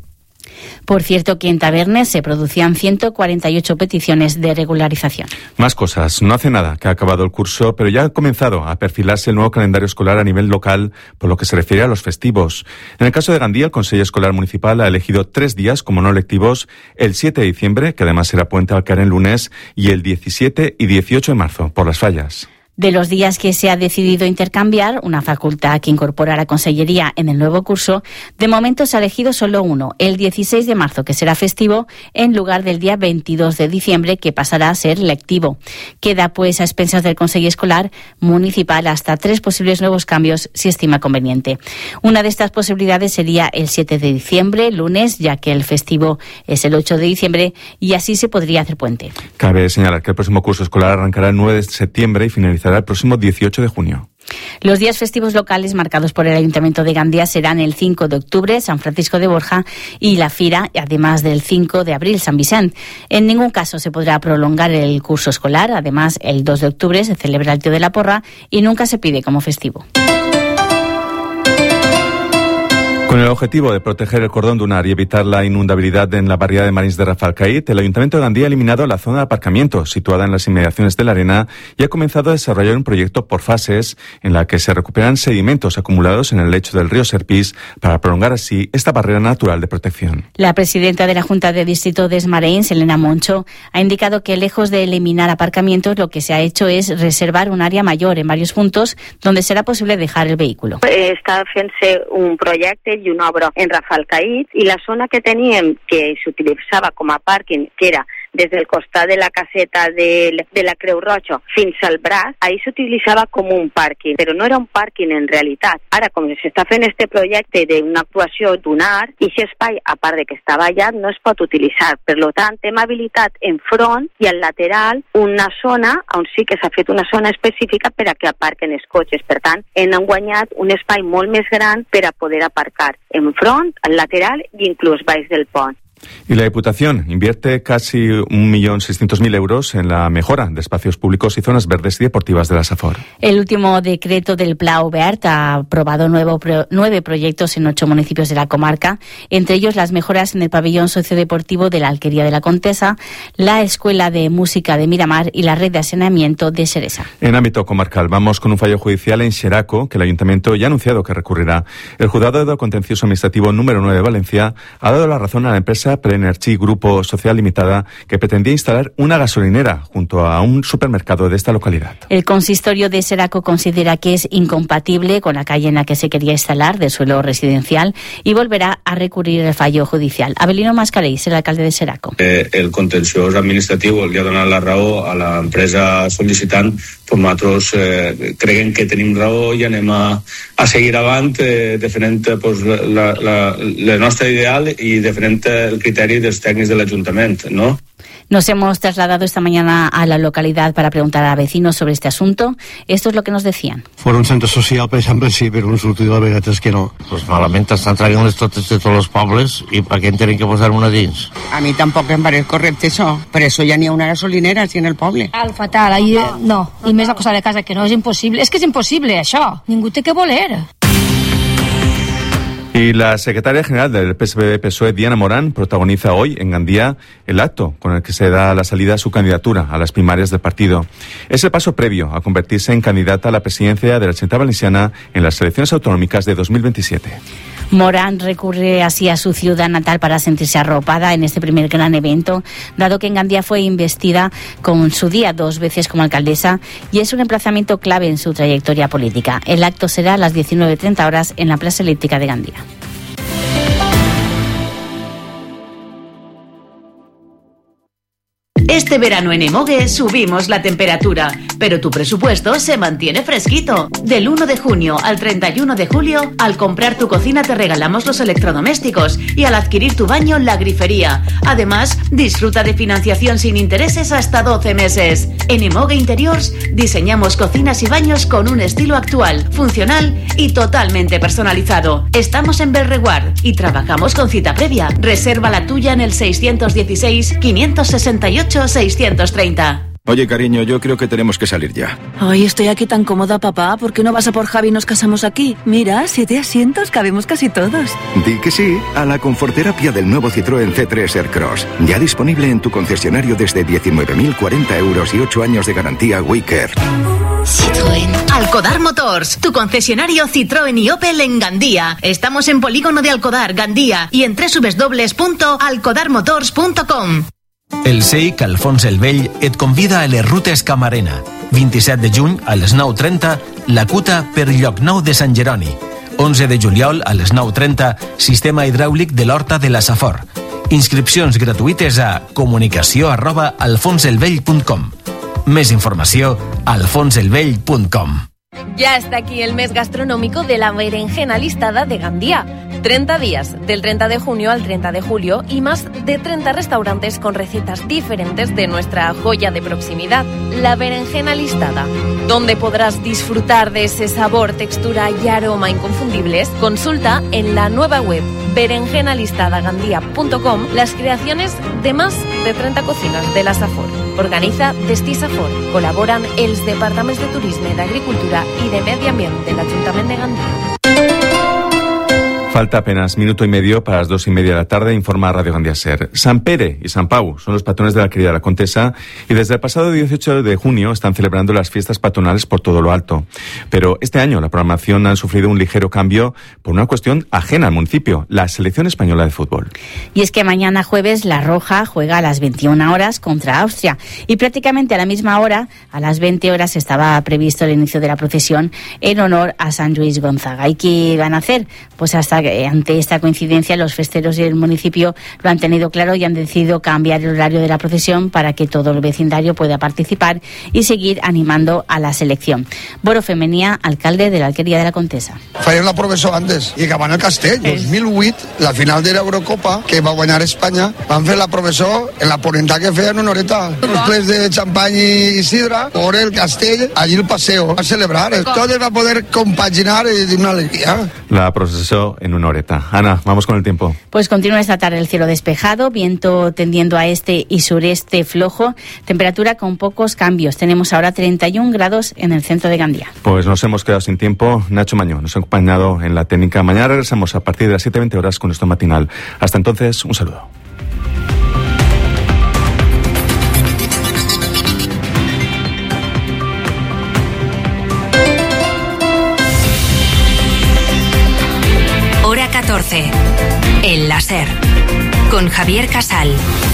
Por cierto, que en Tabernes se producían ciento cuarenta y ocho peticiones de regularización. Más cosas. No hace nada que ha acabado el curso, pero ya ha comenzado a perfilarse el nuevo calendario escolar a nivel local por lo que se refiere a los festivos. En el caso de Gandía, el Consejo Escolar Municipal ha elegido tres días como no lectivos: el siete de diciembre, que además será puente al caer en lunes, y el diecisiete y dieciocho de marzo, por las fallas. De los días que se ha decidido intercambiar, una facultad que incorpora la Consellería en el nuevo curso, de momento se ha elegido solo uno, el dieciséis de marzo, que será festivo, en lugar del día veintidós de diciembre, que pasará a ser lectivo. Queda, pues, a expensas del Consejo Escolar Municipal hasta tres posibles nuevos cambios, si estima conveniente. Una de estas posibilidades sería el siete de diciembre, lunes, ya que el festivo es el ocho de diciembre, y así se podría hacer puente. Cabe señalar que el próximo curso escolar arrancará el nueve de septiembre y finalizará el próximo dieciocho de junio. Los días festivos locales marcados por el Ayuntamiento de Gandía serán el cinco de octubre, San Francisco de Borja, y la Fira, además del cinco de abril, San Vicent. En ningún caso se podrá prolongar el curso escolar. Además, el dos de octubre se celebra el Tío de la Porra y nunca se pide como festivo. Con el objetivo de proteger el cordón dunar y evitar la inundabilidad en la barriada de Marins de Rafelcaíd, el Ayuntamiento de Gandía ha eliminado la zona de aparcamiento situada en las inmediaciones de la arena y ha comenzado a desarrollar un proyecto por fases en la que se recuperan sedimentos acumulados en el lecho del río Serpís para prolongar así esta barrera natural de protección. La presidenta de la Junta de Distrito de Marins, Elena Moncho, ha indicado que lejos de eliminar aparcamientos, lo que se ha hecho es reservar un área mayor en varios puntos donde será posible dejar el vehículo. Està fent-se un projecte i una obra en Rafelcaíd i la zona que teníem que s'utilitzava com a pàrquing, que era des del costat de la caseta de, de la Creu Roja fins al braç, ahí s'utilitzava com un pàrquing, però no era un pàrquing en realitat. Ara, com s'està fent este projecte d'una actuació dunar, i aquest espai, a part de que està vallat, no es pot utilitzar. Per tant, hem habilitat en front i al lateral una zona on sí que s'ha fet una zona específica per a que aparquen els cotxes. Per tant, hem guanyat un espai molt més gran per a poder aparcar en front, al lateral i inclús baix del pont. Y la Diputación invierte casi un millón seiscientos mil euros en la mejora de espacios públicos y zonas verdes y deportivas de la Safor. El último decreto del Pla Obert ha aprobado nuevo pro, nueve proyectos en ocho municipios de la comarca, entre ellos las mejoras en el pabellón sociodeportivo de la Alquería de la Contesa, la Escuela de Música de Miramar y la red de saneamiento de Seresa. En ámbito comarcal, vamos con un fallo judicial en Xeraco, que el Ayuntamiento ya ha anunciado que recurrirá. El Juzgado de Contencioso Administrativo número nueve de Valencia ha dado la razón a la empresa Prenergy Grupo Social Limitada, que pretendía instalar una gasolinera junto a un supermercado de esta localidad. El consistorio de Xeraco considera que es incompatible con la calle en la que se quería instalar de suelo residencial y volverá a recurrir el fallo judicial. Abelino Mascarell, el alcalde de Xeraco. Eh, el contenciós administratiu li ha donat la raó a l'empresa sol·licitant, però nosaltres eh, creiem que tenim raó i anem a, a seguir avant eh, defendent pues, la, la, la nostra ideal i defendent el criteri dels tècnics de l'Ajuntament, ¿no? Nos hemos trasladado esta mañana a la localidad para preguntar a vecinos sobre este asunto. Esto es lo que nos decían. Fora un centre social, per exemple, sí, però un sortidor de vegades que no. Pues malament estan traient les totes de tots els pobles i per què en tenen que posar una dins? A mi tampoc em pareix correcte això. Per això ja n'hi ha una gasolinera així en el poble. Al fatal, ahí, no. I més la cosa de casa, que no és impossible. És que és impossible, això. Ningú té que voler. Y la secretaria general del P S B P S O E, Diana Morán, protagoniza hoy en Gandía el acto con el que se da la salida a su candidatura a las primarias del partido. Es el paso previo a convertirse en candidata a la presidencia de la Generalitat Valenciana en las elecciones autonómicas de dos mil veintisiete. Morán recurre así a su ciudad natal para sentirse arropada en este primer gran evento, dado que en Gandía fue investida con su día dos veces como alcaldesa y es un emplazamiento clave en su trayectoria política. El acto será a las diecinueve treinta horas en la Plaza Elíptica de Gandía. Este verano en Emogue subimos la temperatura, pero tu presupuesto se mantiene fresquito. Del uno de junio al treinta y uno de julio, al comprar tu cocina te regalamos los electrodomésticos y al adquirir tu baño la grifería. Además, disfruta de financiación sin intereses hasta doce meses. En Emogue Interiors diseñamos cocinas y baños con un estilo actual, funcional y totalmente personalizado. Estamos en Belreguard y trabajamos con cita previa. Reserva la tuya en el seiscientos dieciséis, quinientos sesenta y ocho, seiscientos treinta. Oye, cariño, yo creo que tenemos que salir ya. Ay, estoy aquí tan cómoda, papá. ¿Por qué no vas a por Javi y nos casamos aquí? Mira, siete asientos, cabemos casi todos. Di que sí a la conforterapia del nuevo Citroën C tres Aircross. Ya disponible en tu concesionario desde diecinueve mil cuarenta euros y ocho años de garantía WeCare. Citroën. Alcodar Motors, tu concesionario Citroën y Opel en Gandía. Estamos en Polígono de Alcodar, Gandía, y en doble u doble u doble u punto alcodar motors punto com. El S E I C Alfons el Vell et convida a les rutes Camarena. vint-i-set de juny a les nou trenta, la Cuta per Llocnou de Sant Jeroni. onze de juliol a les nou trenta, sistema hidràulic de l'Horta de la Safor. Inscripcions gratuïtes a comunicació arroba alfonselvell punt com. Més informació a alfonselvell punt com. Ya está aquí el mes gastronómico de la berenjena listada de Gandía. treinta días, del treinta de junio al treinta de julio, y más de treinta restaurantes con recetas diferentes de nuestra joya de proximidad, la berenjena listada, donde podrás disfrutar de ese sabor, textura y aroma inconfundibles. Consulta en la nueva web berenjena listada gandía punto com las creaciones de más de treinta cocinas de la Safor. Organiza Destí Safor. Colaboran els departaments de Turisme, d'Agricultura i de Medi Ambient de l'Ajuntament de Gandía. Falta apenas minuto y medio para las dos y media de la tarde, informa Radio Gandia Ser. San Pere y San Pau son los patrones de la Alquería de la Contesa y desde el pasado dieciocho de junio están celebrando las fiestas patronales por todo lo alto. Pero este año la programación ha sufrido un ligero cambio por una cuestión ajena al municipio, la selección española de fútbol. Y es que mañana jueves la Roja juega a las veintiuna horas contra Austria y prácticamente a la misma hora, a las veinte horas, estaba previsto el inicio de la procesión en honor a San Luis Gonzaga. ¿Y qué van a hacer? Pues hasta ante esta coincidencia los festeros del municipio lo han tenido claro y han decidido cambiar el horario de la procesión para que todo el vecindario pueda participar y seguir animando a la selección. Boro Femenía, alcalde de la Alquería de la Contesa. Feien la professó antes i que van al Castell. dos mil vuit, la final de l'Eurocopa, que va guanyar Espanya, van fer la professó en la ponenta que feien una horeta. Després de champany i sidra, por el Castell, allí el paseo, a celebrar. Todo va a poder compaginar de una alegría. La procesión en una horeta. Ana, vamos con el tiempo. Pues continúa esta tarde el cielo despejado, viento tendiendo a este y sureste flojo, temperatura con pocos cambios. Tenemos ahora treinta y un grados en el centro de Gandía. Pues nos hemos quedado sin tiempo. Nacho Mañó nos ha acompañado en la técnica. Mañana regresamos a partir de las siete veinte horas con nuestro matinal. Hasta entonces, un saludo. Hora catorce. El láser. Con Javier Casal.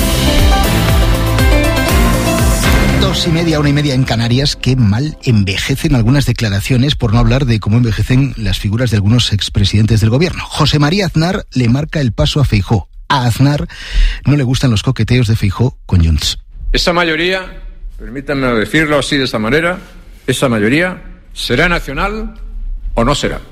Dos y media, una y media en Canarias. Qué mal envejecen algunas declaraciones, por no hablar de cómo envejecen las figuras de algunos expresidentes del gobierno. José María Aznar le marca el paso a Feijóo. A Aznar no le gustan los coqueteos de Feijóo con Junts. Esa mayoría, permítanme decirlo así de esta manera, esa mayoría será nacional o no será.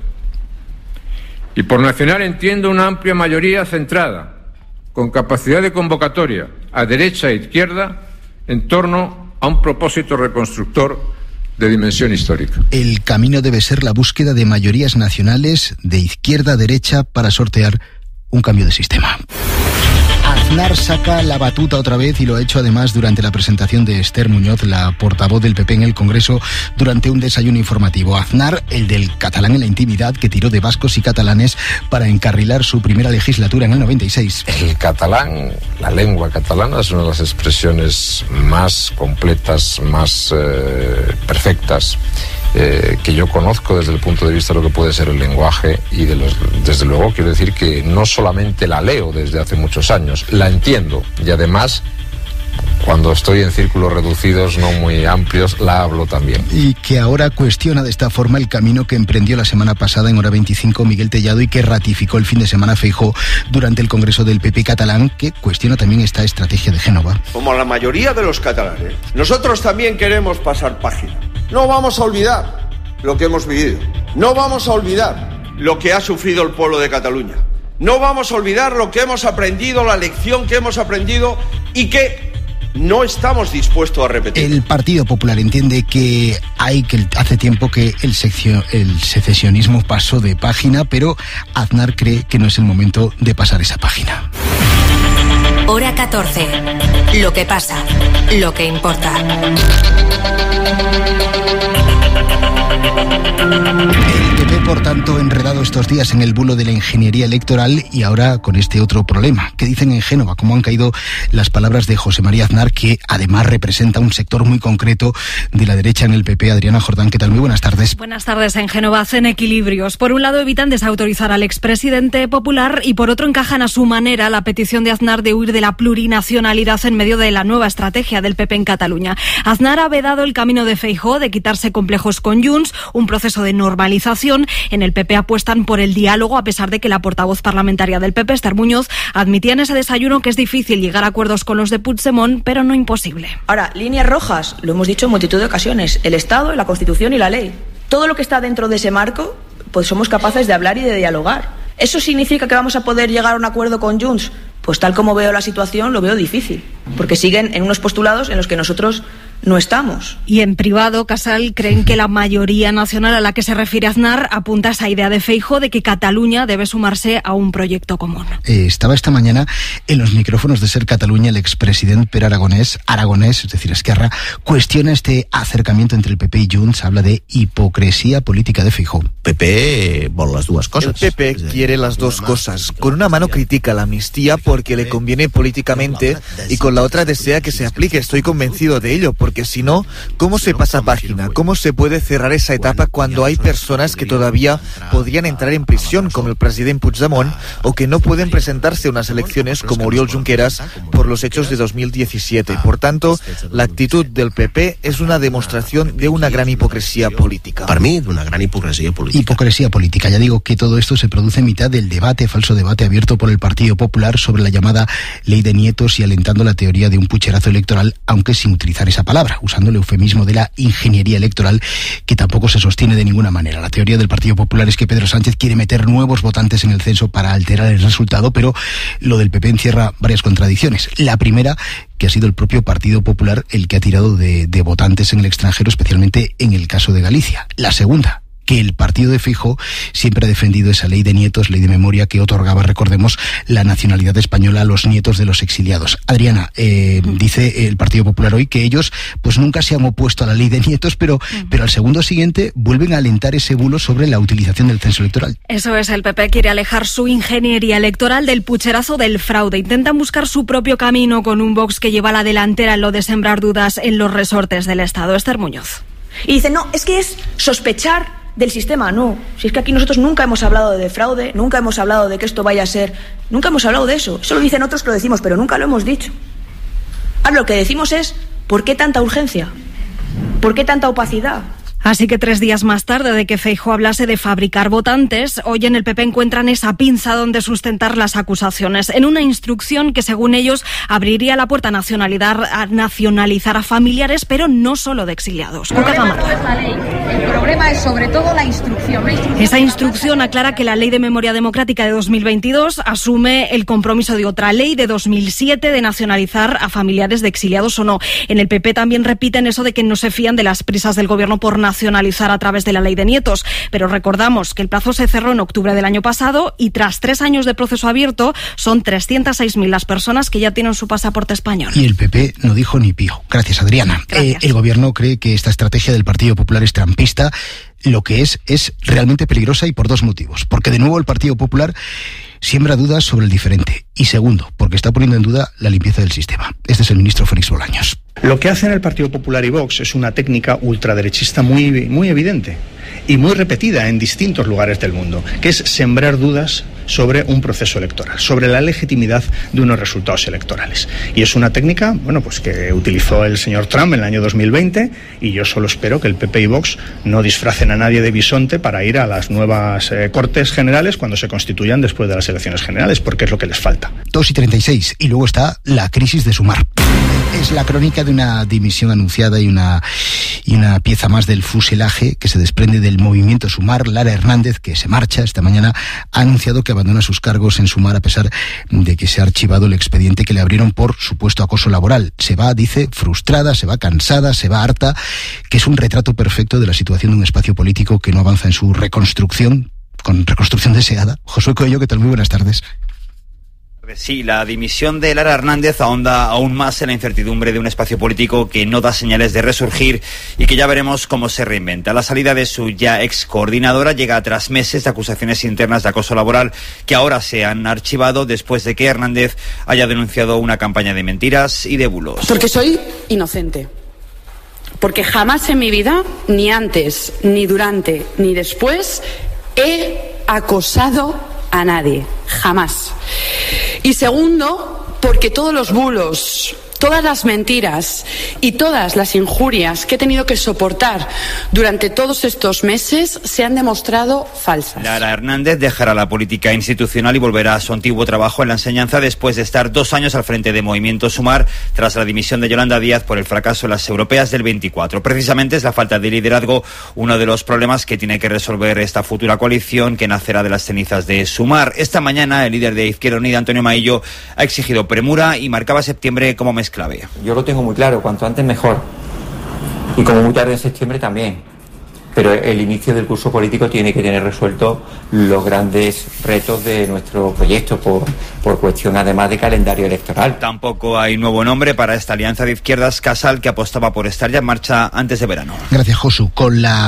Y por nacional entiendo una amplia mayoría centrada, con capacidad de convocatoria a derecha e izquierda, en torno a un propósito reconstructor de dimensión histórica. El camino debe ser la búsqueda de mayorías nacionales de izquierda a derecha para sortear un cambio de sistema. Aznar saca la batuta otra vez y lo ha hecho además durante la presentación de Esther Muñoz, la portavoz del P P en el Congreso, durante un desayuno informativo. Aznar, el del catalán en la intimidad, que tiró de vascos y catalanes para encarrilar su primera legislatura en el noventa y seis. El catalán, la lengua catalana, es una de las expresiones más completas, más eh, perfectas Eh, que yo conozco desde el punto de vista de lo que puede ser el lenguaje y de los, desde luego quiero decir que no solamente la leo desde hace muchos años, la entiendo y además cuando estoy en círculos reducidos, no muy amplios, la hablo también. Y que ahora cuestiona de esta forma el camino que emprendió la semana pasada en Hora veinticinco Miguel Tellado y que ratificó el fin de semana Feijóo durante el Congreso del P P catalán, que cuestiona también esta estrategia de Génova. Como la mayoría de los catalanes, nosotros también queremos pasar página. No vamos a olvidar lo que hemos vivido. No vamos a olvidar lo que ha sufrido el pueblo de Cataluña. No vamos a olvidar lo que hemos aprendido, la lección que hemos aprendido y que no estamos dispuestos a repetir. El Partido Popular entiende que hay que hace tiempo que el, seccio, el secesionismo pasó de página, pero Aznar cree que no es el momento de pasar esa página. Hora catorce. Lo que pasa, lo que importa. El P P, por tanto, enredado estos días en el bulo de la ingeniería electoral y ahora con este otro problema. ¿Qué dicen en Génova? ¿Cómo han caído las palabras de José María Aznar, que además representa un sector muy concreto de la derecha en el P P? Adriana Jordán, ¿qué tal? Muy buenas tardes. Buenas tardes. En Génova hacen equilibrios. Por un lado evitan desautorizar al expresidente popular y por otro encajan a su manera la petición de Aznar de huir de la plurinacionalidad en medio de la nueva estrategia del P P en Cataluña. Aznar ha vedado el camino de Feijóo de quitarse complejos con Junts, un proceso de normalización. En el P P apuestan por el diálogo, a pesar de que la portavoz parlamentaria del P P, Esther Muñoz, admitía en ese desayuno que es difícil llegar a acuerdos con los de Puigdemont, pero no imposible. Ahora, líneas rojas, lo hemos dicho en multitud de ocasiones, el Estado, la Constitución y la ley. Todo lo que está dentro de ese marco, pues somos capaces de hablar y de dialogar. ¿Eso significa que vamos a poder llegar a un acuerdo con Junts? Pues tal como veo la situación, lo veo difícil, porque siguen en unos postulados en los que nosotros no estamos. Y en privado, Casal, creen que la mayoría nacional a la que se refiere Aznar apunta a esa idea de Feijóo de que Cataluña debe sumarse a un proyecto común. Eh, estaba esta mañana en los micrófonos de Ser Cataluña el expresidente Per Aragonés, Aragonés, es decir, Esquerra, cuestiona este acercamiento entre el P P y Junts, habla de hipocresía política de Feijóo. P P vol las dos cosas. El P P quiere las dos cosas. Con una mano critica la amnistía porque le conviene políticamente y con la otra desea que se aplique. Estoy convencido de ello, porque si no, ¿cómo se pasa página? ¿Cómo se puede cerrar esa etapa cuando hay personas que todavía podrían entrar en prisión, como el presidente Puigdemont, o que no pueden presentarse a unas elecciones como Oriol Junqueras por los hechos de dos mil diecisiete? Por tanto, la actitud del P P es una demostración de una gran hipocresía política. Para mí, de una gran hipocresía política. Hipocresía política. Ya digo que todo esto se produce en mitad del debate, falso debate abierto por el Partido Popular sobre la llamada ley de nietos y alentando la teoría de un pucherazo electoral, aunque sin utilizar esa palabra, usando el eufemismo de la ingeniería electoral, que tampoco se sostiene de ninguna manera. La teoría del Partido Popular es que Pedro Sánchez quiere meter nuevos votantes en el censo para alterar el resultado, pero lo del P P encierra varias contradicciones. La primera, que ha sido el propio Partido Popular el que ha tirado de, de votantes en el extranjero, especialmente en el caso de Galicia. La segunda, que el partido de Feijóo siempre ha defendido esa ley de nietos, ley de memoria que otorgaba, recordemos, la nacionalidad española a los nietos de los exiliados. Adriana, eh, dice el Partido Popular hoy que ellos pues nunca se han opuesto a la ley de nietos, pero, pero al segundo siguiente vuelven a alentar ese bulo sobre la utilización del censo electoral. Eso es, el P P quiere alejar su ingeniería electoral del pucherazo del fraude. Intentan buscar su propio camino con un Vox que lleva la delantera en lo de sembrar dudas en los resortes del Estado. Esther Muñoz. Y dicen, no, es que es sospechar del sistema. No, si es que aquí nosotros nunca hemos hablado de fraude, nunca hemos hablado de que esto vaya a ser, nunca hemos hablado de eso. Eso lo dicen otros que lo decimos, pero nunca lo hemos dicho. Ahora lo que decimos es, ¿por qué tanta urgencia? ¿Por qué tanta opacidad? Así que tres días más tarde de que Feijóo hablase de fabricar votantes, hoy en el P P encuentran esa pinza donde sustentar las acusaciones, en una instrucción que, según ellos, abriría la puerta a, nacionalidad, a nacionalizar a familiares, pero no solo de exiliados. El problema no es la ley, el problema es sobre todo la instrucción. La instrucción Esa instrucción aclara que la Ley de Memoria Democrática de dos mil veintidós asume el compromiso de otra ley de dos mil siete de nacionalizar a familiares de exiliados o no. En el P P también repiten eso de que no se fían de las prisas del gobierno por nacionalizar nacionalizar a través de la ley de nietos, pero recordamos que el plazo se cerró en octubre del año pasado y tras tres años de proceso abierto son trescientas seis mil las personas que ya tienen su pasaporte español. Y el P P no dijo ni pío. Gracias, Adriana. Gracias. Eh, el gobierno cree que esta estrategia del Partido Popular es trampista. Lo que es, es realmente peligrosa y por dos motivos. Porque de nuevo el Partido Popular siembra dudas sobre el diferente. Y segundo, porque está poniendo en duda la limpieza del sistema. Este es el ministro Félix Bolaños. Lo que hacen el Partido Popular y Vox es una técnica ultraderechista muy, muy evidente y muy repetida en distintos lugares del mundo, que es sembrar dudas sobre un proceso electoral, sobre la legitimidad de unos resultados electorales. Y es una técnica, bueno, pues que utilizó el señor Trump en el año dos mil veinte, y yo solo espero que el P P y Vox no disfracen a nadie de bisonte para ir a las nuevas eh, Cortes Generales cuando se constituyan después de las elecciones generales, porque es lo que les falta. dos y treinta y seis, y luego está la crisis de Sumar. Es la crónica de una dimisión anunciada y una, y una pieza más del fuselaje que se desprende del movimiento Sumar. Lara Hernández, que se marcha esta mañana, ha anunciado que abandona sus cargos en Sumar a pesar de que se ha archivado el expediente que le abrieron por supuesto acoso laboral. Se va, dice, frustrada, se va cansada, se va harta, que es un retrato perfecto de la situación de un espacio político que no avanza en su reconstrucción, con reconstrucción deseada. Josué Coello, ¿qué tal? Muy buenas tardes. Sí, la dimisión de Lara Hernández ahonda aún más en la incertidumbre de un espacio político que no da señales de resurgir y que ya veremos cómo se reinventa. La salida de su ya ex coordinadora llega tras meses de acusaciones internas de acoso laboral que ahora se han archivado después de que Hernández haya denunciado una campaña de mentiras y de bulos. Porque soy inocente. Porque jamás en mi vida, ni antes, ni durante, ni después, he acosado a nadie, jamás. Y segundo, porque todos los bulos, todas las mentiras y todas las injurias que he tenido que soportar durante todos estos meses se han demostrado falsas. Lara Hernández dejará la política institucional y volverá a su antiguo trabajo en la enseñanza después de estar dos años al frente de Movimiento Sumar tras la dimisión de Yolanda Díaz por el fracaso en las europeas del veinticuatro. Precisamente es la falta de liderazgo uno de los problemas que tiene que resolver esta futura coalición que nacerá de las cenizas de Sumar. Esta mañana el líder de Izquierda Unida, Antonio Maillo, ha exigido premura y marcaba septiembre como mes clave. Yo lo tengo muy claro, cuanto antes mejor. Y como muy tarde en septiembre también. Pero el inicio del curso político tiene que tener resuelto los grandes retos de nuestro proyecto por, por cuestión además de calendario electoral. Tampoco hay nuevo nombre para esta alianza de izquierdas, Casal, que apostaba por estar ya en marcha antes de verano. Gracias, Josu. Con la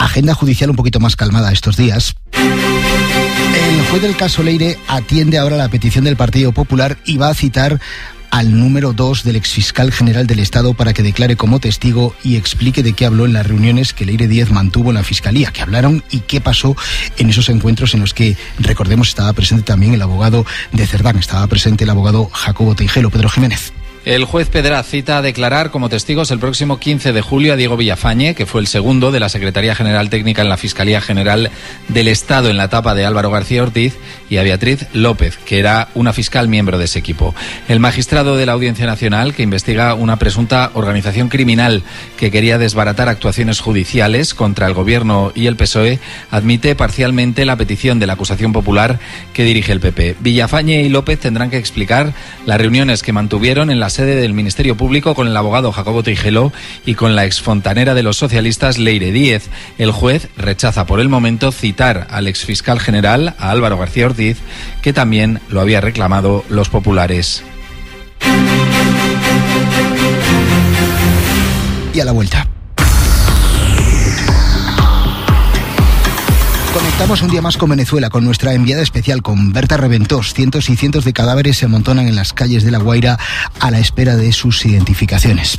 Agenda judicial un poquito más calmada estos días. El juez del caso Leire atiende ahora la petición del Partido Popular y va a citar al número dos del exfiscal general del Estado para que declare como testigo y explique de qué habló en las reuniones que Leire Díez mantuvo en la Fiscalía, que hablaron y qué pasó en esos encuentros en los que, recordemos, estaba presente también el abogado de Cerdán, estaba presente el abogado Jacobo Teijelo. Pedro Jiménez. El juez Pedraz cita a declarar como testigos el próximo quince de julio a Diego Villafañe, que fue el segundo de la Secretaría General Técnica en la Fiscalía General del Estado en la etapa de Álvaro García Ortiz, y a Beatriz López, que era una fiscal miembro de ese equipo. El magistrado de la Audiencia Nacional, que investiga una presunta organización criminal que quería desbaratar actuaciones judiciales contra el Gobierno y el P S O E, admite parcialmente la petición de la acusación popular que dirige el P P. Villafañe y López tendrán que explicar las reuniones que mantuvieron en la sede del Ministerio Público con el abogado Jacobo Teijelo y con la exfontanera de los socialistas Leire Díez. El juez rechaza por el momento citar al exfiscal general, a Álvaro García Ortiz, que también lo había reclamado los populares. Y a la vuelta. Conectamos un día más con Venezuela, con nuestra enviada especial, con Berta Reventós. Cientos y cientos de cadáveres se amontonan en las calles de La Guaira a la espera de sus identificaciones.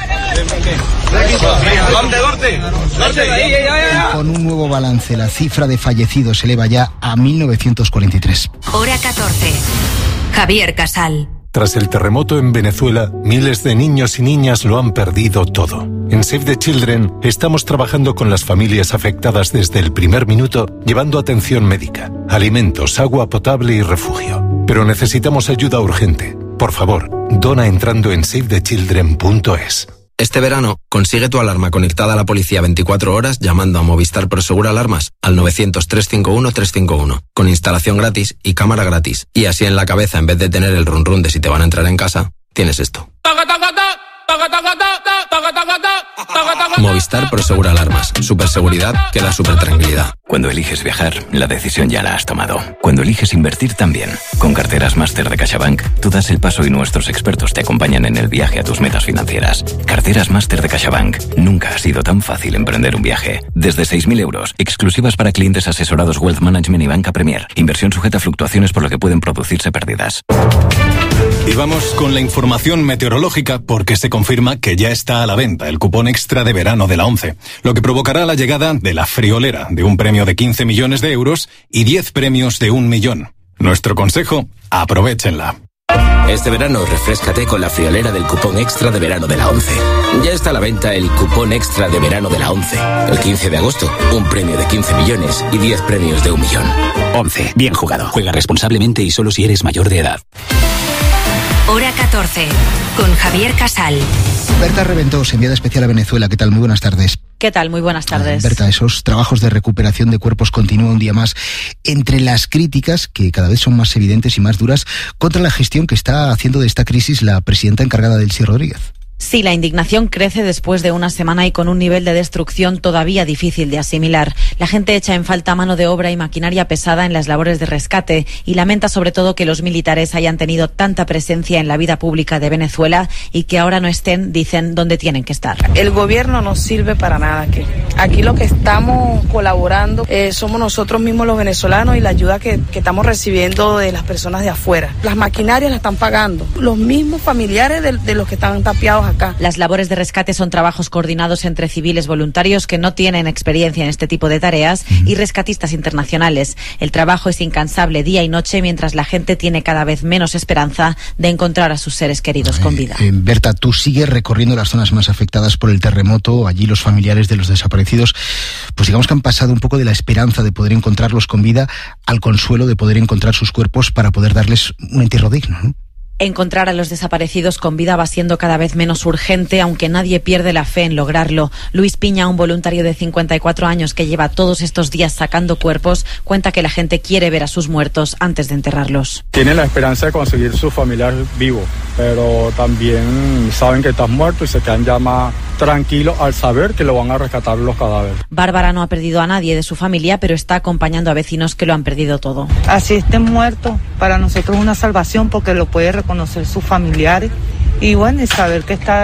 Con un nuevo balance, la cifra de fallecidos se eleva ya a mil novecientos cuarenta y tres. Hora catorce. Javier Casal. Tras el terremoto en Venezuela, miles de niños y niñas lo han perdido todo. En Save the Children estamos trabajando con las familias afectadas desde el primer minuto, llevando atención médica, alimentos, agua potable y refugio. Pero necesitamos ayuda urgente. Por favor, dona entrando en save the children punto es. Este verano, consigue tu alarma conectada a la policía veinticuatro horas llamando a Movistar Prosegur Alarmas al novecientos, trescientos cincuenta y uno, trescientos cincuenta y uno, con instalación gratis y cámara gratis. Y así en la cabeza, en vez de tener el run run de si te van a entrar en casa, tienes esto. Movistar Prosegur Alarmas. Superseguridad que da supertranquilidad. Cuando eliges viajar, la decisión ya la has tomado. Cuando eliges invertir también. Con carteras Máster de CaixaBank, tú das el paso y nuestros expertos te acompañan en el viaje a tus metas financieras. Carteras Máster de CaixaBank. Nunca ha sido tan fácil emprender un viaje. Desde seis mil euros. Exclusivas para clientes asesorados Wealth Management y Banca Premier. Inversión sujeta a fluctuaciones por lo que pueden producirse pérdidas. Y vamos con la información meteorológica porque se confirma que ya está a la venta el cupón extra de verano de la ONCE, lo que provocará la llegada de la friolera de un premio de quince millones de euros y diez premios de un millón. Nuestro consejo, aprovéchenla. Este verano refréscate con la friolera del cupón extra de verano de la ONCE. Ya está a la venta el cupón extra de verano de la ONCE. El quince de agosto, un premio de quince millones y diez premios de un millón. ONCE, bien jugado. Juega responsablemente y solo si eres mayor de edad. Hora catorce, con Javier Casal. Berta Reventós, enviada especial a Venezuela. ¿Qué tal? Muy buenas tardes. ¿Qué tal? Muy buenas tardes. Berta, esos trabajos de recuperación de cuerpos continúan un día más entre las críticas, que cada vez son más evidentes y más duras, contra la gestión que está haciendo de esta crisis la presidenta encargada, Delcy Rodríguez. Sí, la indignación crece después de una semana y con un nivel de destrucción todavía difícil de asimilar. La gente echa en falta mano de obra y maquinaria pesada en las labores de rescate y lamenta sobre todo que los militares hayan tenido tanta presencia en la vida pública de Venezuela y que ahora no estén, dicen, donde tienen que estar. El gobierno no sirve para nada aquí. Aquí lo que estamos colaborando eh, somos nosotros mismos los venezolanos y la ayuda que, que estamos recibiendo de las personas de afuera. Las maquinarias las están pagando los mismos familiares de, de los que están tapiados acá. Las labores de rescate son trabajos coordinados entre civiles voluntarios que no tienen experiencia en este tipo de tareas y rescatistas internacionales. El trabajo es incansable día y noche mientras la gente tiene cada vez menos esperanza de encontrar a sus seres queridos con vida. Eh, eh, Berta, tú sigues recorriendo las zonas más afectadas por el terremoto. Allí los familiares de los desaparecidos, pues digamos que han pasado un poco de la esperanza de poder encontrarlos con vida al consuelo de poder encontrar sus cuerpos para poder darles un entierro digno, ¿no? Encontrar a los desaparecidos con vida va siendo cada vez menos urgente, aunque nadie pierde la fe en lograrlo. Luis Piña, un voluntario de cincuenta y cuatro años que lleva todos estos días sacando cuerpos, cuenta que la gente quiere ver a sus muertos antes de enterrarlos. Tienen la esperanza de conseguir su familiar vivo, pero también saben que estás muerto y se quedan ya más tranquilos al saber que lo van a rescatar los cadáveres. Bárbara no ha perdido a nadie de su familia, pero está acompañando a vecinos que lo han perdido todo. Así estén muertos, para nosotros es una salvación porque lo puede reconocer sus familiares y bueno, y saber que está ahí,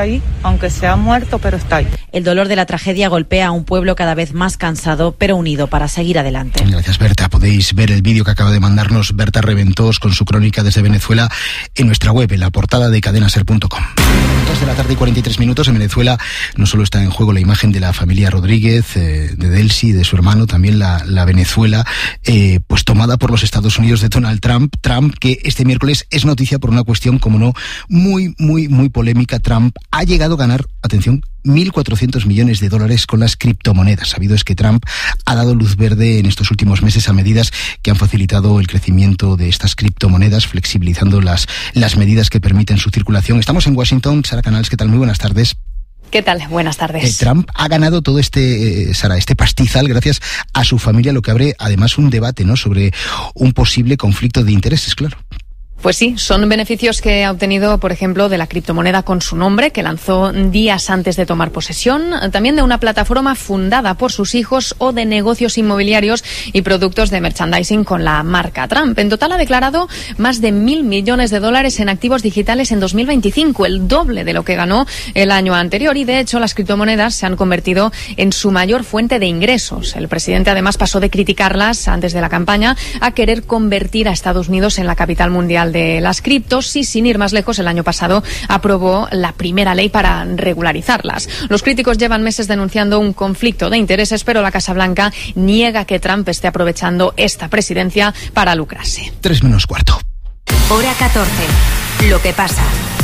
aunque sea muerto, pero está ahí. El dolor de la tragedia golpea a un pueblo cada vez más cansado, pero unido para seguir adelante. Gracias, Berta. Podéis ver el vídeo que acaba de mandarnos Berta Reventós con su crónica desde Venezuela en nuestra web, en la portada de cadena ser punto com. dos de la tarde y cuarenta y tres minutos. En Venezuela no solo está en juego la imagen de la familia Rodríguez, eh, de Delcy, de su hermano, también la, la Venezuela, eh, pues tomada por los Estados Unidos de Donald Trump. Trump, que este miércoles es noticia por una cuestión, como no, muy, muy, muy polémica. Trump ha llegado a ganar, atención, mil cuatrocientos millones de dólares con las criptomonedas. Sabido es que Trump ha dado luz verde en estos últimos meses a medidas que han facilitado el crecimiento de estas criptomonedas, flexibilizando las, las medidas que permiten su circulación. Estamos en Washington. Sara Canals, ¿qué tal? Muy buenas tardes. ¿Qué tal? Buenas tardes. Eh, Trump ha ganado todo este, eh, Sara, este pastizal gracias a su familia, lo que abre además un debate, ¿no?, sobre un posible conflicto de intereses, claro. Pues sí, son beneficios que ha obtenido, por ejemplo, de la criptomoneda con su nombre, que lanzó días antes de tomar posesión, también de una plataforma fundada por sus hijos o de negocios inmobiliarios y productos de merchandising con la marca Trump. En total ha declarado más de mil millones de dólares en activos digitales en dos mil veinticinco, el doble de lo que ganó el año anterior, y de hecho las criptomonedas se han convertido en su mayor fuente de ingresos. El presidente además pasó de criticarlas antes de la campaña a querer convertir a Estados Unidos en la capital mundial de las criptos, y sin ir más lejos, el año pasado aprobó la primera ley para regularizarlas. Los críticos llevan meses denunciando un conflicto de intereses, pero la Casa Blanca niega que Trump esté aprovechando esta presidencia para lucrarse. Tres menos cuarto. Hora catorce. Lo que pasa.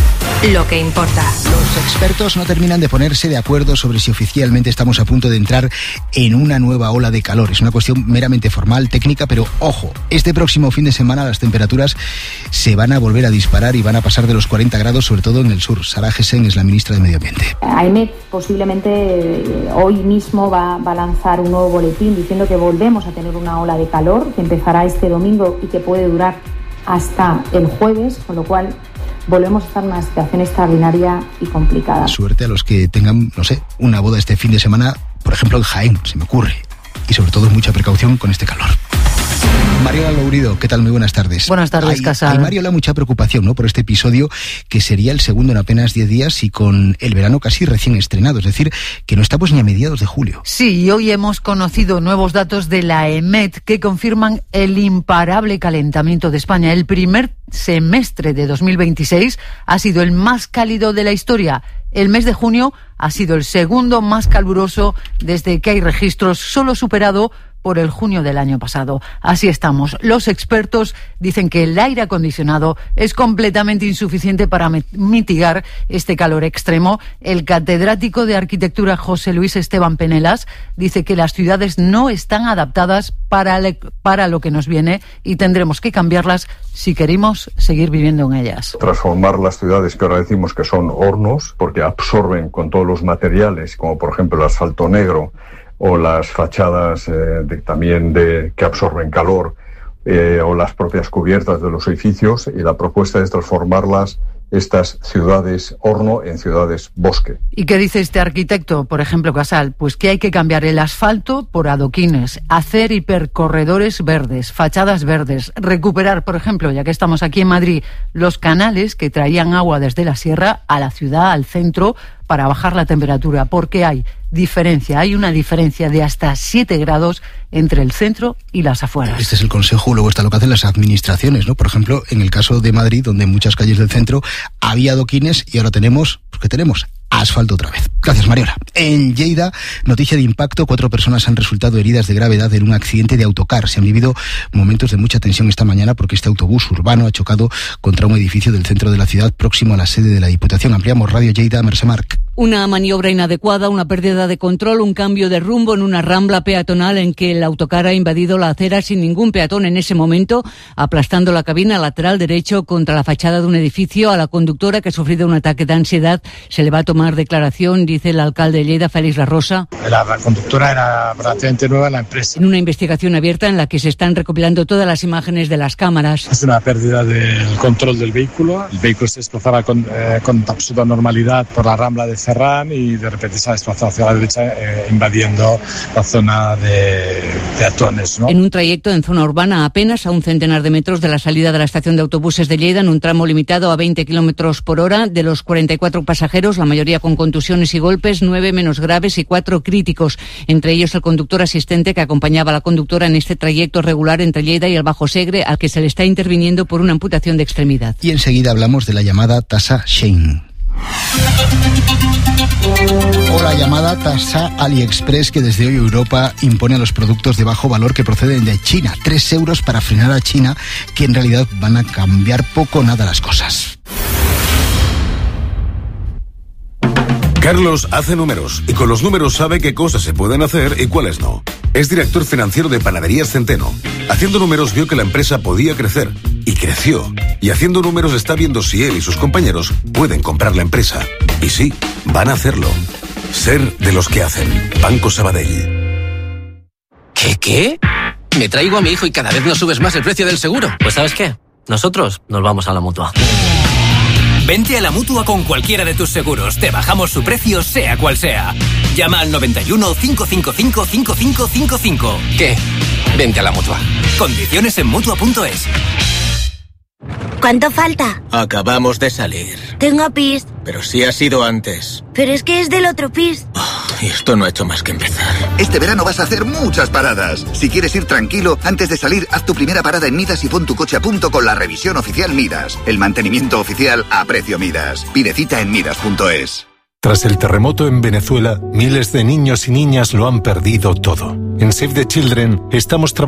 Lo que importa. Los expertos no terminan de ponerse de acuerdo sobre si oficialmente estamos a punto de entrar en una nueva ola de calor. Es una cuestión meramente formal, técnica, pero ojo, este próximo fin de semana las temperaturas se van a volver a disparar y van a pasar de los cuarenta grados, sobre todo en el sur. Sara Gessen es la ministra de Medio Ambiente. AEMET posiblemente hoy mismo va, va a lanzar un nuevo boletín diciendo que volvemos a tener una ola de calor que empezará este domingo y que puede durar hasta el jueves, con lo cual volvemos a estar en una situación extraordinaria y complicada. Suerte a los que tengan, no sé, una boda este fin de semana, por ejemplo en Jaén, se me ocurre. Y sobre todo mucha precaución con este calor. Mariola Lourido, ¿qué tal? Muy buenas tardes. Buenas tardes, hay, Casal. Hay, Mariola, mucha preocupación, ¿no?, por este episodio, que sería el segundo en apenas diez días y con el verano casi recién estrenado, es decir, que no estamos ni a mediados de julio. Sí, y hoy hemos conocido nuevos datos de la AEMET que confirman el imparable calentamiento de España. El primer semestre de dos mil veintiséis ha sido el más cálido de la historia. El mes de junio ha sido el segundo más caluroso desde que hay registros, solo superado por el junio del año pasado. Así estamos. Los expertos dicen que el aire acondicionado es completamente insuficiente para mitigar este calor extremo. El catedrático de arquitectura José Luis Esteban Penelas dice que las ciudades no están adaptadas para, le, para lo que nos viene y tendremos que cambiarlas si queremos seguir viviendo en ellas. Transformar las ciudades que ahora decimos que son hornos, porque absorben con todos los materiales, como por ejemplo el asfalto negro, o las fachadas eh, de, también de, que absorben calor, eh, o las propias cubiertas de los edificios, y la propuesta es transformarlas, estas ciudades horno, en ciudades bosque. ¿Y qué dice este arquitecto, por ejemplo, Casal? Pues que hay que cambiar el asfalto por adoquines, hacer hipercorredores verdes, fachadas verdes, recuperar, por ejemplo, ya que estamos aquí en Madrid, los canales que traían agua desde la sierra a la ciudad, al centro, para bajar la temperatura, porque hay diferencia, hay una diferencia de hasta siete grados entre el centro y las afueras. Este es el consejo, luego está lo que hacen las administraciones, ¿no? Por ejemplo, en el caso de Madrid, donde en muchas calles del centro había adoquines y ahora tenemos, pues ¿qué tenemos? Asfalto otra vez. Gracias, Mariola. En Lleida, noticia de impacto, cuatro personas han resultado heridas de gravedad en un accidente de autocar. Se han vivido momentos de mucha tensión esta mañana porque este autobús urbano ha chocado contra un edificio del centro de la ciudad próximo a la sede de la Diputación. Ampliamos Radio Lleida, Mercè Marc. Una maniobra inadecuada, una pérdida de control, un cambio de rumbo en una rambla peatonal en que el autocar ha invadido la acera sin ningún peatón en ese momento, aplastando la cabina lateral derecho contra la fachada de un edificio. A la conductora, que ha sufrido un ataque de ansiedad, se le va a tomar declaración, dice el alcalde de Lleida, Félix La Rosa. La, la conductora era relativamente nueva en la empresa. En una investigación abierta en la que se están recopilando todas las imágenes de las cámaras. Es una pérdida del control del vehículo. El vehículo se desplazaba con, eh, con absoluta normalidad por la rambla de Ferran y de repente se ha desplazado hacia la derecha, eh, invadiendo la zona de peatones, ¿no? En un trayecto en zona urbana apenas a un centenar de metros de la salida de la estación de autobuses de Lleida, en un tramo limitado a veinte kilómetros por hora. De los cuarenta y cuatro pasajeros, la mayoría con contusiones y golpes, nueve menos graves y cuatro críticos. Entre ellos el conductor asistente que acompañaba a la conductora en este trayecto regular entre Lleida y el Bajo Segre, al que se le está interviniendo por una amputación de extremidad. Y enseguida hablamos de la llamada tasa Shein. O la llamada tasa AliExpress, que desde hoy Europa impone a los productos de bajo valor que proceden de China. Tres euros para frenar a China, que en realidad van a cambiar poco o nada las cosas. Carlos hace números y con los números sabe qué cosas se pueden hacer y cuáles no. Es director financiero de Panaderías Centeno. Haciendo números vio que la empresa podía crecer y creció. Y haciendo números está viendo si él y sus compañeros pueden comprar la empresa. Y sí, van a hacerlo. Ser de los que hacen. Banco Sabadell. ¿Qué, qué? Me traigo a mi hijo y cada vez nos subes más el precio del seguro. Pues ¿sabes qué? Nosotros nos vamos a la Mutua. Vente a la Mutua con cualquiera de tus seguros. Te bajamos su precio, sea cual sea. Llama al noventa y uno, cinco cinco cinco, cinco cinco cinco cinco. ¿Qué? Vente a la Mutua. Condiciones en Mutua punto es. ¿Cuánto falta? Acabamos de salir. Tengo pis. Pero sí ha sido antes. Pero es que es del otro pis. Oh, y esto no ha hecho más que empezar. Este verano vas a hacer muchas paradas. Si quieres ir tranquilo, antes de salir, haz tu primera parada en Midas y pon tu coche a punto con la revisión oficial Midas. El mantenimiento oficial a precio Midas. Pide cita en Midas punto es. Tras el terremoto en Venezuela, miles de niños y niñas lo han perdido todo. En Save the Children estamos trabajando